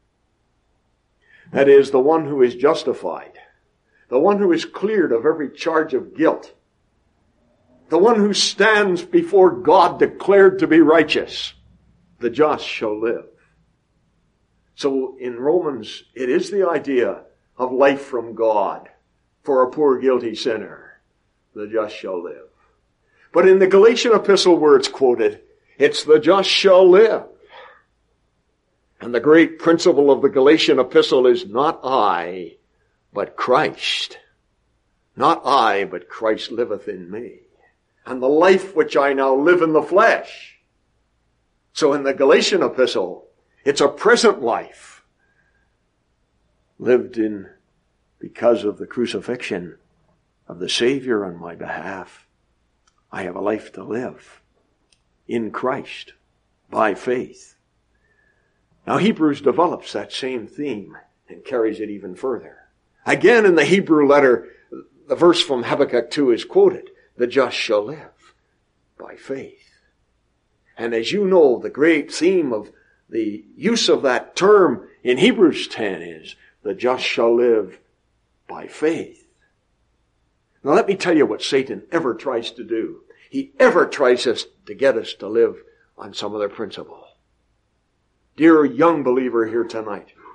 That is, the one who is justified. The one who is cleared of every charge of guilt. The one who stands before God declared to be righteous. The just shall live. So in Romans, it is the idea of life from God for a poor guilty sinner. The just shall live. But in the Galatian epistle where it's quoted, it's the just shall live. And the great principle of the Galatian epistle is not I, but Christ. Not I, but Christ liveth in me. And the life which I now live in the flesh. So in the Galatian epistle, it's a present life lived in because of the crucifixion of the Savior on my behalf. I have a life to live in Christ by faith. Now Hebrews develops that same theme and carries it even further. Again in the Hebrew letter, the verse from Habakkuk two is quoted. The just shall live by faith. And as you know, the great theme of the use of that term in Hebrews ten is, the just shall live by faith. Now let me tell you what Satan ever tries to do. He ever tries us to get us to live on some other principle. Dear young believer here tonight,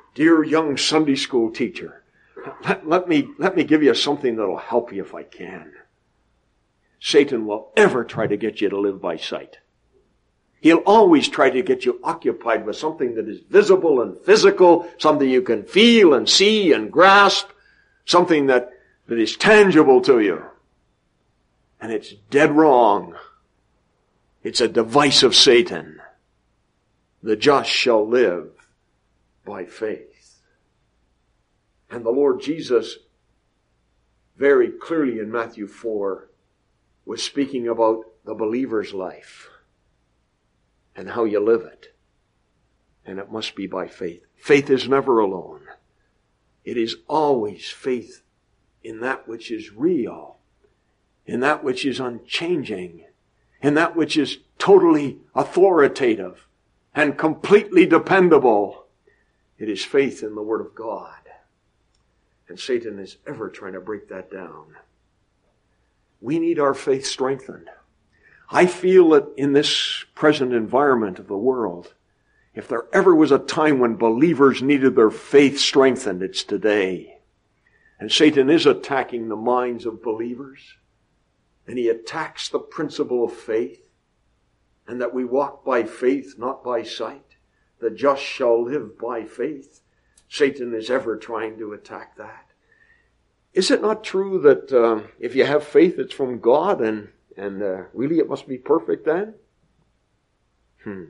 Dear young Sunday school teacher, let, let me, let me give you something that'll help you if I can. Satan will ever try to get you to live by sight. He'll always try to get you occupied with something that is visible and physical, something you can feel and see and grasp, something that, that is tangible to you. And it's dead wrong. It's a device of Satan. The just shall live by faith. And the Lord Jesus, very clearly in Matthew four, was speaking about the believer's life and how you live it. And it must be by faith. Faith is never alone. It is always faith in that which is real, in that which is unchanging, in that which is totally authoritative and completely dependable. It is faith in the Word of God. And Satan is ever trying to break that down. We need our faith strengthened. I feel that in this present environment of the world, if there ever was a time when believers needed their faith strengthened, it's today. And Satan is attacking the minds of believers. And he attacks the principle of faith. And that we walk by faith, not by sight. The just shall live by faith. Satan is ever trying to attack that. Is it not true that uh, if you have faith, it's from God and And uh, really it must be perfect then? Hmm.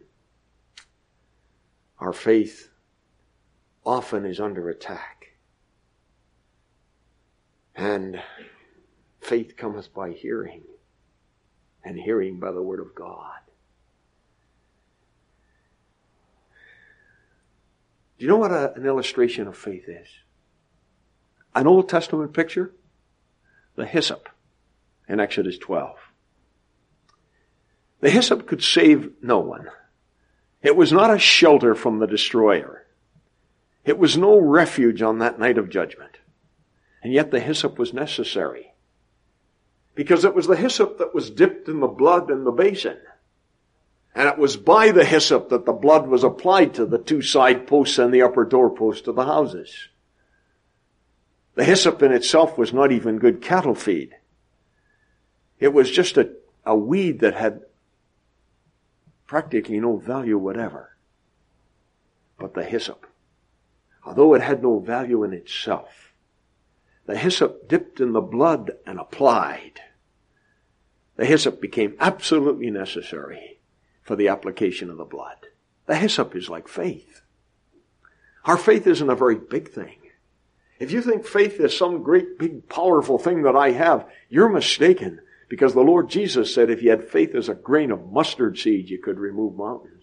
Our faith often is under attack. And faith cometh by hearing, and hearing by the Word of God. Do you know what a, an illustration of faith is? An Old Testament picture? The hyssop in Exodus twelve. The hyssop could save no one. It was not a shelter from the destroyer. It was no refuge on that night of judgment. And yet the hyssop was necessary. Because it was the hyssop that was dipped in the blood in the basin. And it was by the hyssop that the blood was applied to the two side posts and the upper doorpost of the houses. The hyssop in itself was not even good cattle feed. It was just a, a weed that had practically no value whatever. But the hyssop, although it had no value in itself, the hyssop dipped in the blood and applied. The hyssop became absolutely necessary for the application of the blood. The hyssop is like faith. Our faith isn't a very big thing. If you think faith is some great big powerful thing that I have, you're mistaken. Because the Lord Jesus said if you had faith as a grain of mustard seed, you could remove mountains.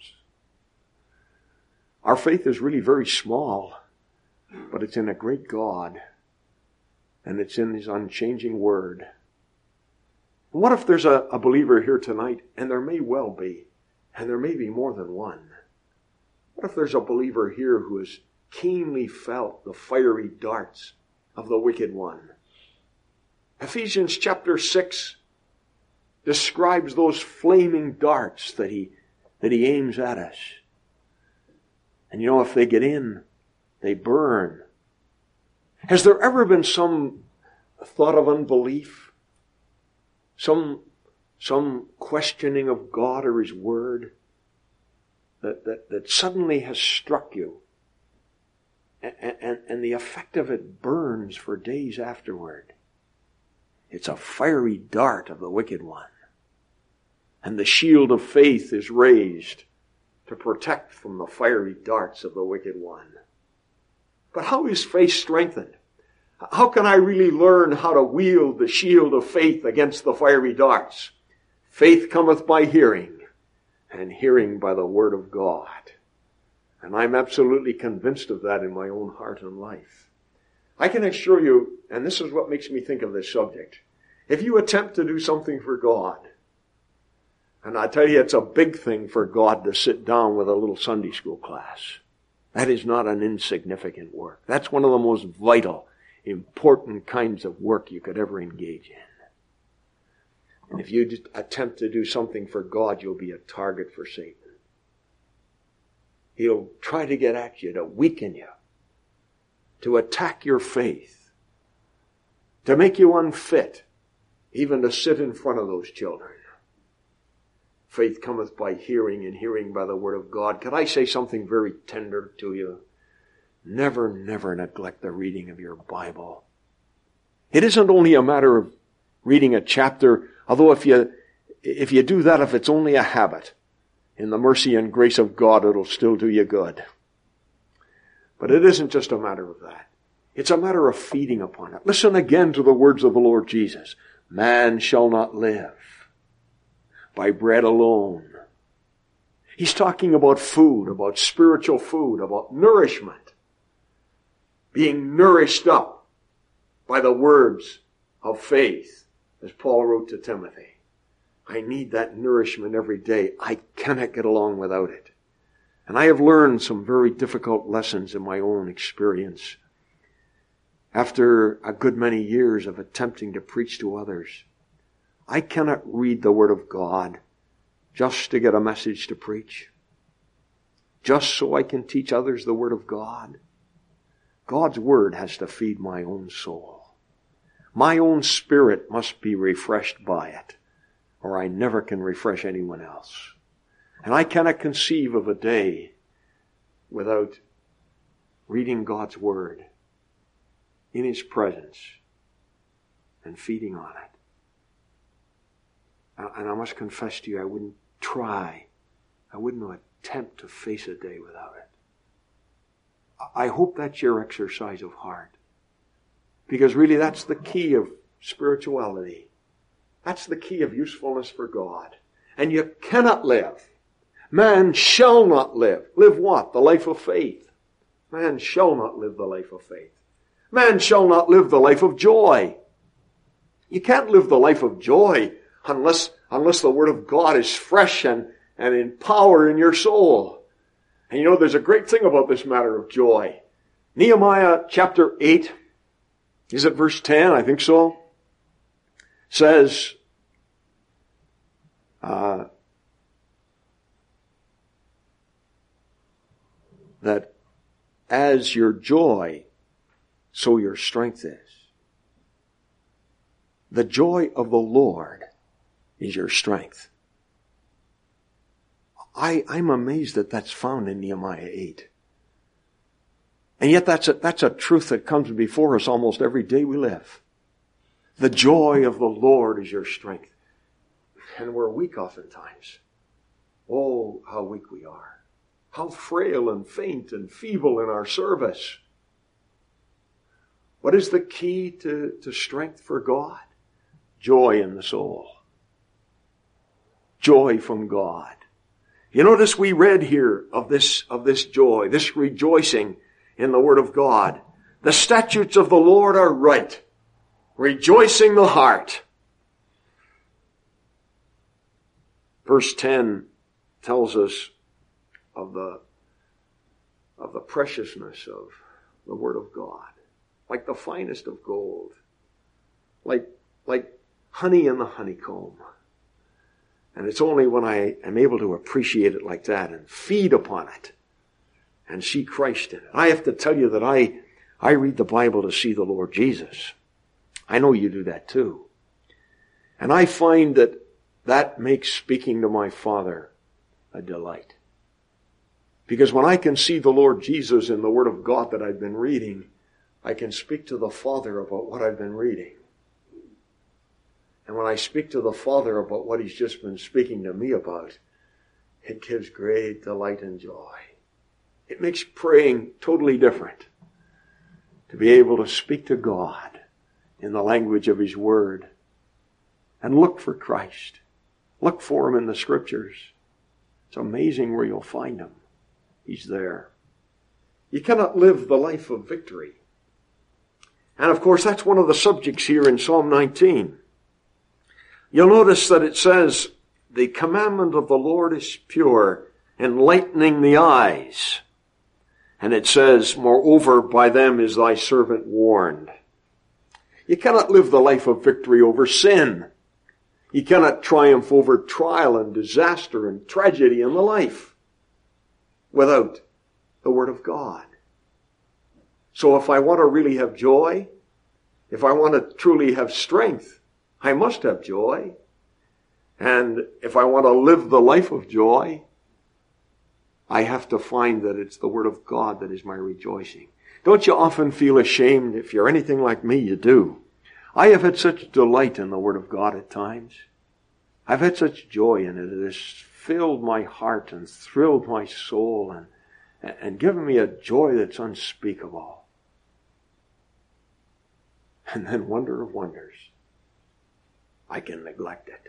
Our faith is really very small, but it's in a great God, and it's in His unchanging Word. And what if there's a, a believer here tonight, and there may well be, and there may be more than one. What if there's a believer here who has keenly felt the fiery darts of the wicked one? Ephesians chapter six describes those flaming darts that he, that he aims at us. And you know, if they get in, they burn. Has there ever been some thought of unbelief? Some, some questioning of God or His Word that, that, that suddenly has struck you? And, and, and the effect of it burns for days afterward. It's a fiery dart of the wicked one. And the shield of faith is raised to protect from the fiery darts of the wicked one. But how is faith strengthened? How can I really learn how to wield the shield of faith against the fiery darts? Faith cometh by hearing, and hearing by the Word of God. And I'm absolutely convinced of that in my own heart and life. I can assure you, and this is what makes me think of this subject, if you attempt to do something for God, and I tell you, it's a big thing for God to sit down with a little Sunday school class. That is not an insignificant work. That's one of the most vital, important kinds of work you could ever engage in. And if you attempt to do something for God, you'll be a target for Satan. He'll try to get at you, to weaken you, to attack your faith, to make you unfit even to sit in front of those children. Faith cometh by hearing, and hearing by the word of God. Could I say something very tender to you? Never, never neglect the reading of your Bible. It isn't only a matter of reading a chapter, although if you, if you do that, if it's only a habit, in the mercy and grace of God, it'll still do you good. But it isn't just a matter of that. It's a matter of feeding upon it. Listen again to the words of the Lord Jesus. Man shall not live by bread alone. He's talking about food, about spiritual food, about nourishment. Being nourished up by the words of faith, as Paul wrote to Timothy. I need that nourishment every day. I cannot get along without it. And I have learned some very difficult lessons in my own experience. After a good many years of attempting to preach to others, I cannot read the Word of God just to get a message to preach, just so I can teach others the Word of God. God's Word has to feed my own soul. My own spirit must be refreshed by it, or I never can refresh anyone else. And I cannot conceive of a day without reading God's Word in His presence and feeding on it. And I must confess to you, I wouldn't try, I wouldn't attempt to face a day without it. I hope that's your exercise of heart. Because really that's the key of spirituality. That's the key of usefulness for God. And you cannot live. Man shall not live. Live what? The life of faith. Man shall not live the life of faith. Man shall not live the life of joy. You can't live the life of joy unless, unless the Word of God is fresh and, and in power in your soul. And you know, there's a great thing about this matter of joy. Nehemiah chapter eight, is it verse ten? I think so. Says, uh, that as your joy, so your strength is. The joy of the Lord is your strength. I, I'm amazed that that's found in Nehemiah eight. And yet that's a, that's a truth that comes before us almost every day we live. The joy of the Lord is your strength. And we're weak oftentimes. Oh, how weak we are. How frail and faint and feeble in our service. What is the key to, to strength for God? Joy in the soul. Joy from God. You notice we read here of this, of this joy, this rejoicing in the Word of God. The statutes of the Lord are right, rejoicing the heart. Verse ten tells us of the, of the preciousness of the Word of God. Like the finest of gold. Like, like honey in the honeycomb. And it's only when I am able to appreciate it like that and feed upon it and see Christ in it. I have to tell you that I, I read the Bible to see the Lord Jesus. I know you do that too. And I find that that makes speaking to my Father a delight. Because when I can see the Lord Jesus in the Word of God that I've been reading, I can speak to the Father about what I've been reading. And when I speak to the Father about what He's just been speaking to me about, it gives great delight and joy. It makes praying totally different. To be able to speak to God in the language of His Word and look for Christ. Look for Him in the Scriptures. It's amazing where you'll find Him. He's there. You cannot live the life of victory. And of course, that's one of the subjects here in Psalm nineteen. You'll notice that it says, the commandment of the Lord is pure, enlightening the eyes. And it says, moreover, by them is thy servant warned. You cannot live the life of victory over sin. You cannot triumph over trial and disaster and tragedy in the life without the Word of God. So if I want to really have joy, if I want to truly have strength, I must have joy. And if I want to live the life of joy, I have to find that it's the Word of God that is my rejoicing. Don't you often feel ashamed? If you're anything like me, you do. I have had such delight in the Word of God at times. I've had such joy in it. It has filled my heart and thrilled my soul and, and given me a joy that's unspeakable. And then, wonder of wonders, I can neglect it.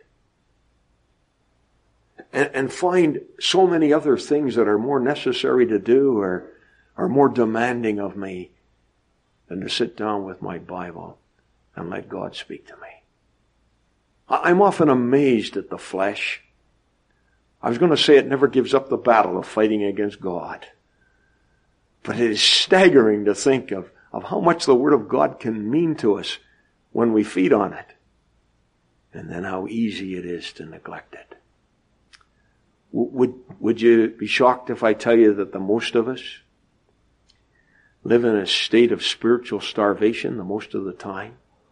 And, and find so many other things that are more necessary to do or are more demanding of me than to sit down with my Bible and let God speak to me. I'm often amazed at the flesh. I was going to say it never gives up the battle of fighting against God. But it is staggering to think of, of how much the Word of God can mean to us when we feed on it. And then how easy it is to neglect it. Would, would you be shocked if I tell you that the most of us live in a state of spiritual starvation the most of the time?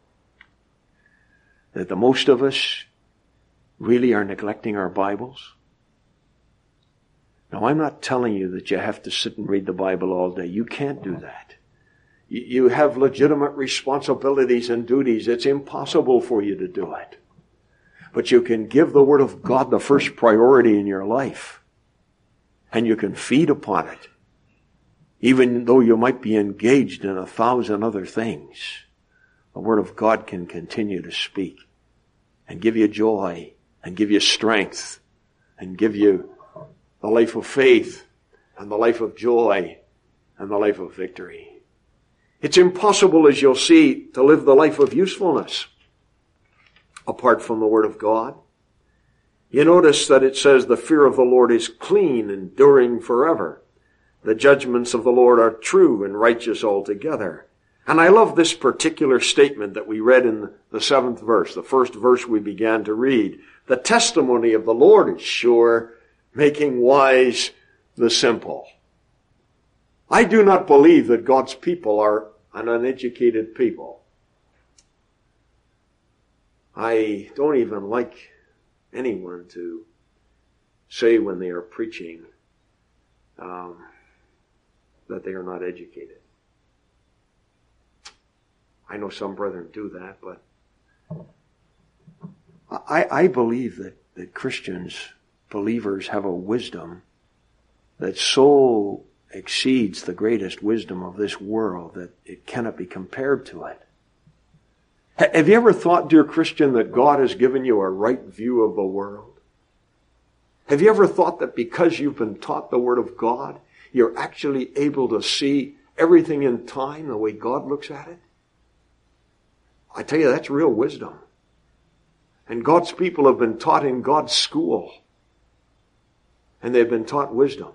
That the most of us really are neglecting our Bibles? Now, I'm not telling you that you have to sit and read the Bible all day. You can't do that. You have legitimate responsibilities and duties. It's impossible for you to do it. But you can give the Word of God the first priority in your life. And you can feed upon it. Even though you might be engaged in a thousand other things, the Word of God can continue to speak and give you joy and give you strength and give you the life of faith and the life of joy and the life of victory. It's impossible, as you'll see, to live the life of usefulness apart from the Word of God. You notice that it says the fear of the Lord is clean, enduring forever. The judgments of the Lord are true and righteous altogether. And I love this particular statement that we read in the seventh verse, the first verse we began to read. The testimony of the Lord is sure, making wise the simple. I do not believe that God's people are an uneducated people. I don't even like anyone to say when they are preaching um, that they are not educated. I know some brethren do that, but I, I believe that, that Christians, believers, have a wisdom that so exceeds the greatest wisdom of this world that it cannot be compared to it. Have you ever thought, dear Christian, that God has given you a right view of the world? Have you ever thought that because you've been taught the Word of God, you're actually able to see everything in time the way God looks at it? I tell you, that's real wisdom. And God's people have been taught in God's school. And they've been taught wisdom.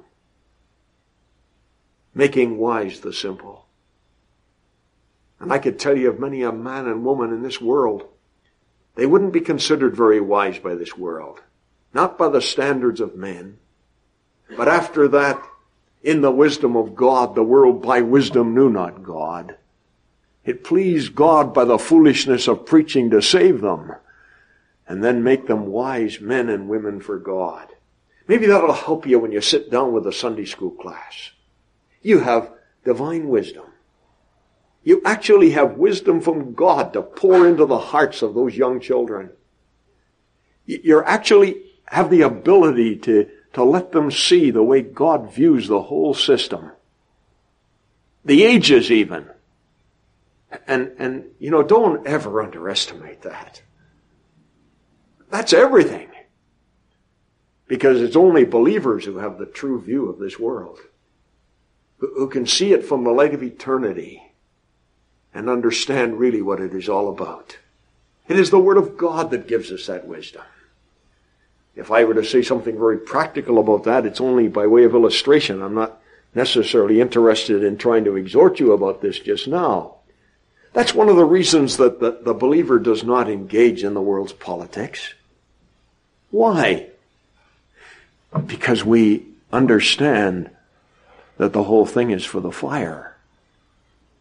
Making wise the simple. And I could tell you of many a man and woman in this world, they wouldn't be considered very wise by this world. Not by the standards of men. But after that, in the wisdom of God, the world by wisdom knew not God. It pleased God by the foolishness of preaching to save them. And then make them wise men and women for God. Maybe that'll help you when you sit down with a Sunday school class. You have divine wisdom. You actually have wisdom from God to pour into the hearts of those young children. You actually have the ability to, to let them see the way God views the whole system. The ages even. And, and, you know, don't ever underestimate that. That's everything. Because it's only believers who have the true view of this world. Who, who can see it from the light of eternity. And understand really what it is all about. It is the Word of God that gives us that wisdom. If I were to say something very practical about that, it's only by way of illustration. I'm not necessarily interested in trying to exhort you about this just now. That's one of the reasons that the, the believer does not engage in the world's politics. Why? Because we understand that the whole thing is for the fire.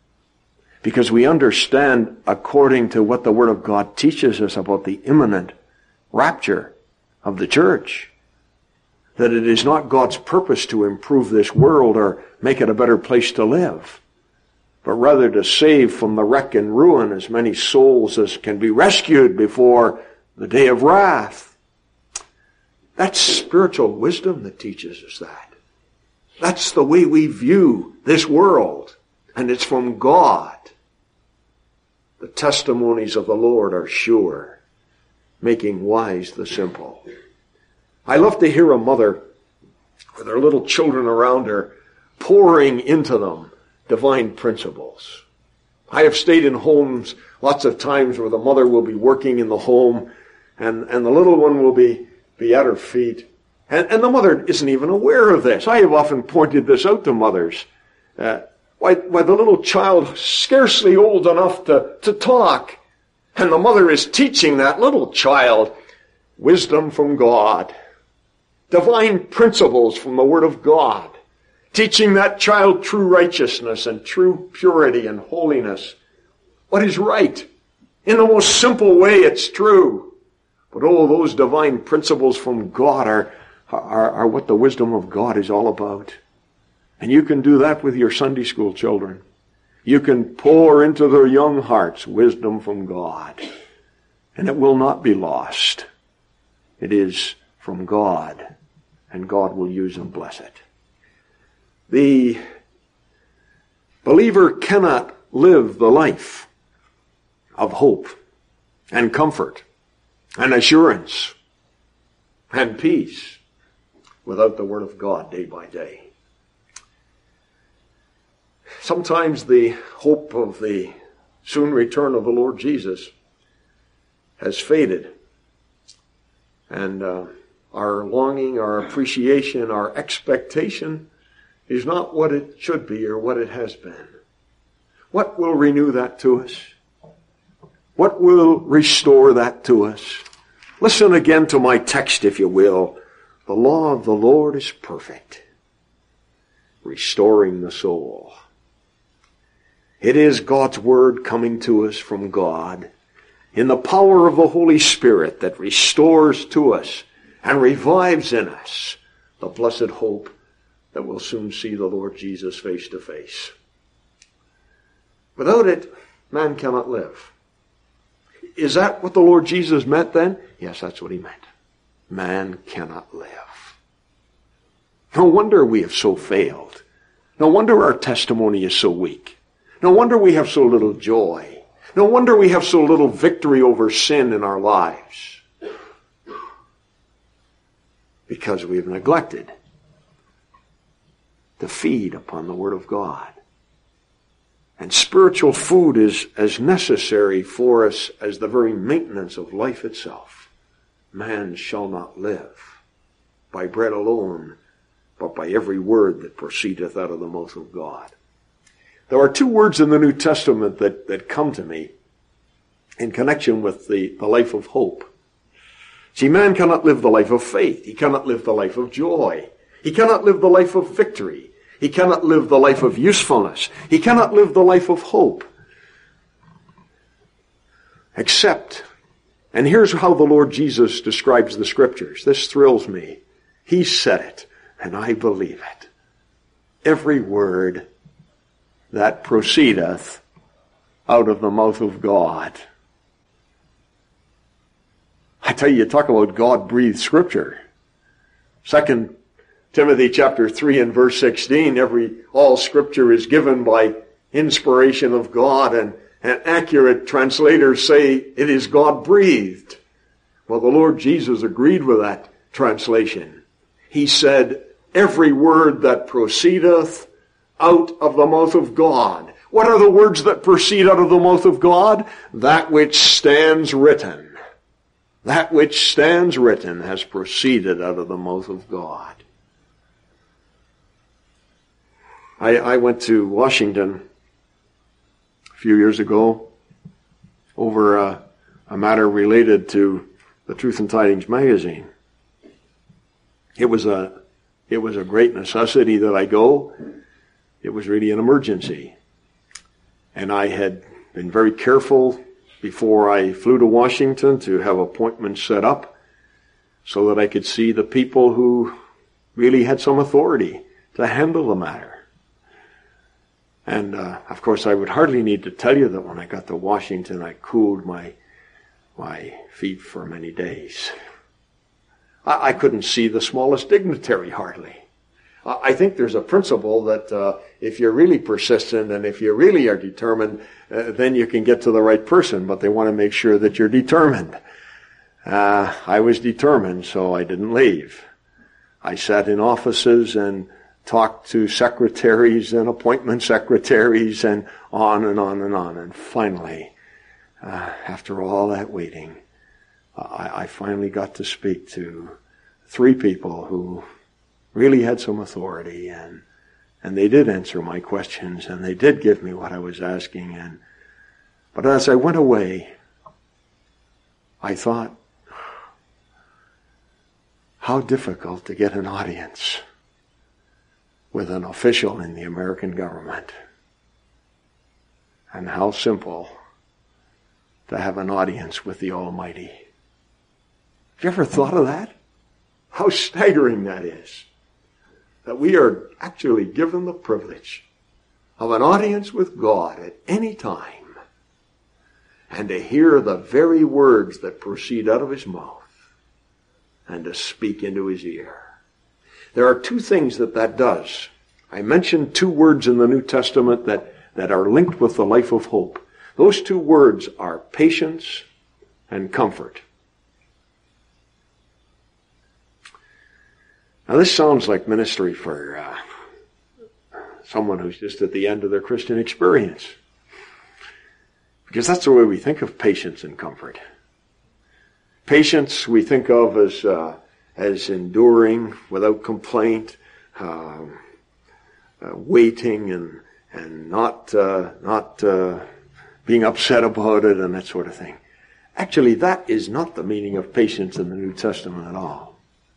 because we understand, according to what the Word of God teaches us about the imminent rapture of the church, that it is not God's purpose to improve this world or make it a better place to live, but rather to save from the wreck and ruin as many souls as can be rescued before the day of wrath. That's spiritual wisdom that teaches us that. That's the way we view this world, and it's from God. The testimonies of the Lord are sure, making wise the simple. I love to hear a mother with her little children around her pouring into them divine principles. I have stayed in homes lots of times where the mother will be working in the home and, and the little one will be, be at her feet. And, and the mother isn't even aware of this. I have often pointed this out to mothers. Uh, why, why the little child scarcely old enough to, to talk, and the mother is teaching that little child wisdom from God, divine principles from the Word of God, teaching that child true righteousness and true purity and holiness. What is right? In the most simple way, it's true. But oh, those divine principles from God are, are, are what the wisdom of God is all about. And you can do that with your Sunday school children. You can pour into their young hearts wisdom from God. And it will not be lost. It is from God. And God will use and bless it. The believer cannot live the life of hope and comfort and assurance and peace without the Word of God day by day. Sometimes the hope of the soon return of the Lord Jesus has faded, and uh, our longing, our appreciation, our expectation is not what it should be or what it has been. What will renew that to us? What will restore that to us? Listen again to my text, if you will. The law of the Lord is perfect, restoring the soul. It is God's Word coming to us from God in the power of the Holy Spirit that restores to us and revives in us the blessed hope that we'll soon see the Lord Jesus face to face. Without it, man cannot live. Is that what the Lord Jesus meant then? Yes, that's what he meant. Man cannot live. No wonder we have so failed. No wonder our testimony is so weak. No wonder we have so little joy. No wonder we have so little victory over sin in our lives. Because we have neglected to feed upon the Word of God. And spiritual food is as necessary for us as the very maintenance of life itself. Man shall not live by bread alone, but by every word that proceedeth out of the mouth of God. There are two words in the New Testament that, that come to me in connection with the, the life of hope. See, man cannot live the life of faith. He cannot live the life of joy. He cannot live the life of victory. He cannot live the life of usefulness. He cannot live the life of hope. Except, and here's how the Lord Jesus describes the Scriptures. This thrills me. He said it, and I believe it. Every word that proceedeth out of the mouth of God. I tell you, talk about God-breathed Scripture. Second Timothy chapter three and verse sixteen, every, all Scripture is given by inspiration of God, and, and accurate translators say it is God-breathed. Well, the Lord Jesus agreed with that translation. He said, every word that proceedeth out of the mouth of God. What are the words that proceed out of the mouth of God? That which stands written. That which stands written has proceeded out of the mouth of God. I, I went to Washington a few years ago over a, a matter related to the Truth and Tidings magazine. It was a, it was a great necessity that I go. It was really an emergency. And I had been very careful before I flew to Washington to have appointments set up so that I could see the people who really had some authority to handle the matter. And, uh, of course, I would hardly need to tell you that when I got to Washington, I cooled my my feet for many days. I, I couldn't see the smallest dignitary, hardly. I, I think there's a principle that uh, if you're really persistent and if you really are determined, uh, then you can get to the right person, but they want to make sure that you're determined. Uh, I was determined, so I didn't leave. I sat in offices and talked to secretaries and appointment secretaries and on and on and on. And finally, uh, after all that waiting, I, I finally got to speak to three people who really had some authority, and and they did answer my questions, and they did give me what I was asking. And but as I went away, I thought, how difficult to get an audience with an official in the American government, and how simple to have an audience with the Almighty. Have you ever thought of that? How staggering that is, that we are actually given the privilege of an audience with God at any time, and to hear the very words that proceed out of his mouth, and to speak into his ear. There are two things that that does. I mentioned two words in the New Testament that, that are linked with the life of hope. Those two words are patience and comfort. Now this sounds like ministry for uh, someone who's just at the end of their Christian experience, because that's the way we think of patience and comfort. Patience we think of as uh, as enduring without complaint, uh, uh, waiting and and not uh, not uh, being upset about it and that sort of thing. Actually, that is not the meaning of patience in the New Testament at all.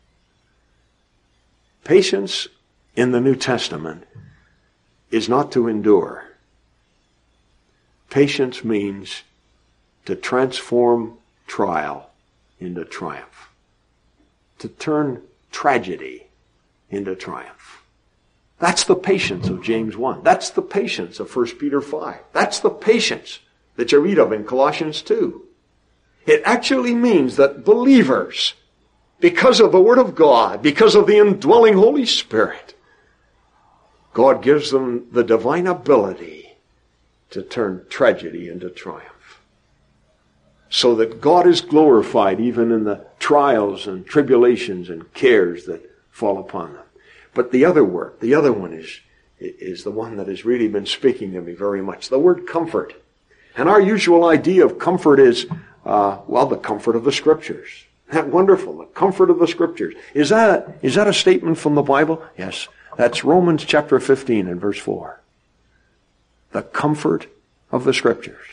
Patience in the New Testament is not to endure. Patience means to transform trial into triumph. To turn tragedy into triumph. That's the patience of James one. That's the patience of First Peter five. That's the patience that you read of in Colossians two. It actually means that believers, because of the Word of God, because of the indwelling Holy Spirit, God gives them the divine ability to turn tragedy into triumph. So that God is glorified even in the trials and tribulations and cares that fall upon them. But the other word, the other one is, is the one that has really been speaking to me very much. The word comfort. And our usual idea of comfort is, uh, well, the comfort of the Scriptures. Isn't that wonderful? The comfort of the Scriptures. Is that, a, is that a statement from the Bible? Yes. That's Romans chapter fifteen and verse four. The comfort of the Scriptures.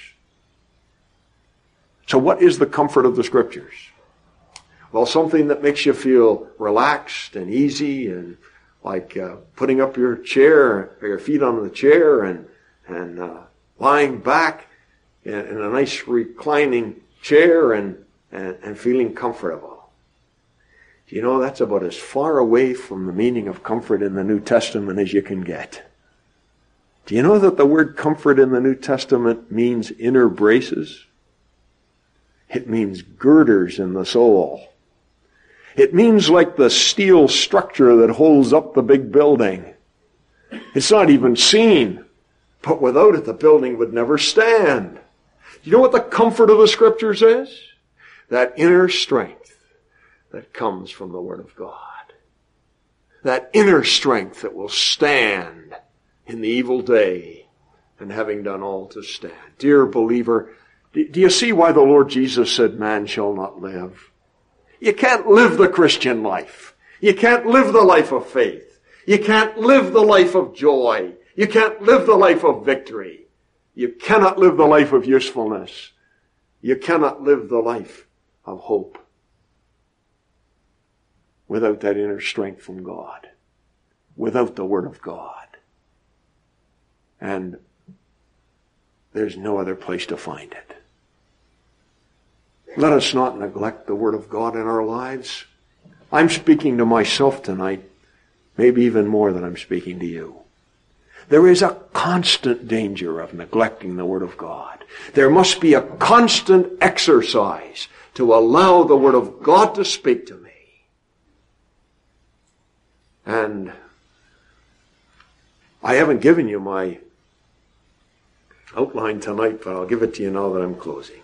So what is the comfort of the Scriptures? Well, something that makes you feel relaxed and easy, and like uh, putting up your chair, or your feet on the chair, and and uh, lying back in, in a nice reclining chair, and, and and feeling comfortable. Do you know that's about as far away from the meaning of comfort in the New Testament as you can get? Do you know that the word comfort in the New Testament means inner braces? It means girders in the soul. It means like the steel structure that holds up the big building. It's not even seen, but without it the building would never stand. You know what the comfort of the Scriptures is? That inner strength that comes from the Word of God. That inner strength that will stand in the evil day, and having done all to stand. Dear believer, do you see why the Lord Jesus said, man shall not live? You can't live the Christian life. You can't live the life of faith. You can't live the life of joy. You can't live the life of victory. You cannot live the life of usefulness. You cannot live the life of hope without that inner strength from God, without the Word of God. And there's no other place to find it. Let us not neglect the Word of God in our lives. I'm speaking to myself tonight, maybe even more than I'm speaking to you. There is a constant danger of neglecting the Word of God. There must be a constant exercise to allow the Word of God to speak to me. And I haven't given you my outline tonight, but I'll give it to you now that I'm closing.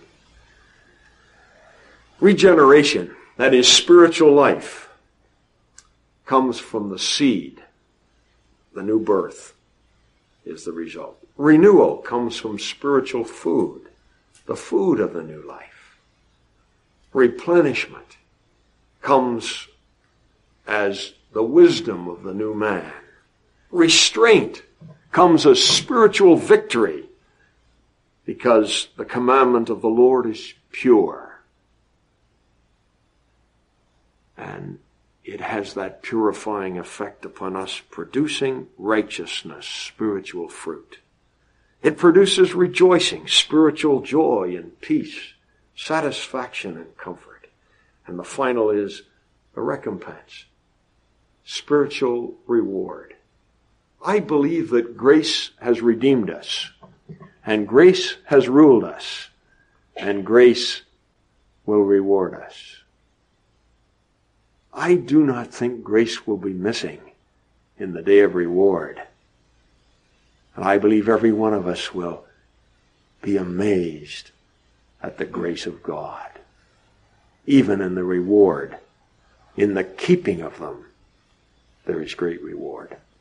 Regeneration, that is spiritual life, comes from the seed. The new birth is the result. Renewal comes from spiritual food, the food of the new life. Replenishment comes as the wisdom of the new man. Restraint comes as spiritual victory because the commandment of the Lord is pure. And it has that purifying effect upon us, producing righteousness, spiritual fruit. It produces rejoicing, spiritual joy and peace, satisfaction and comfort. And the final is a recompense, spiritual reward. I believe that grace has redeemed us, and grace has ruled us, and grace will reward us. I do not think grace will be missing in the day of reward. And I believe every one of us will be amazed at the grace of God. Even in the reward, in the keeping of them, there is great reward.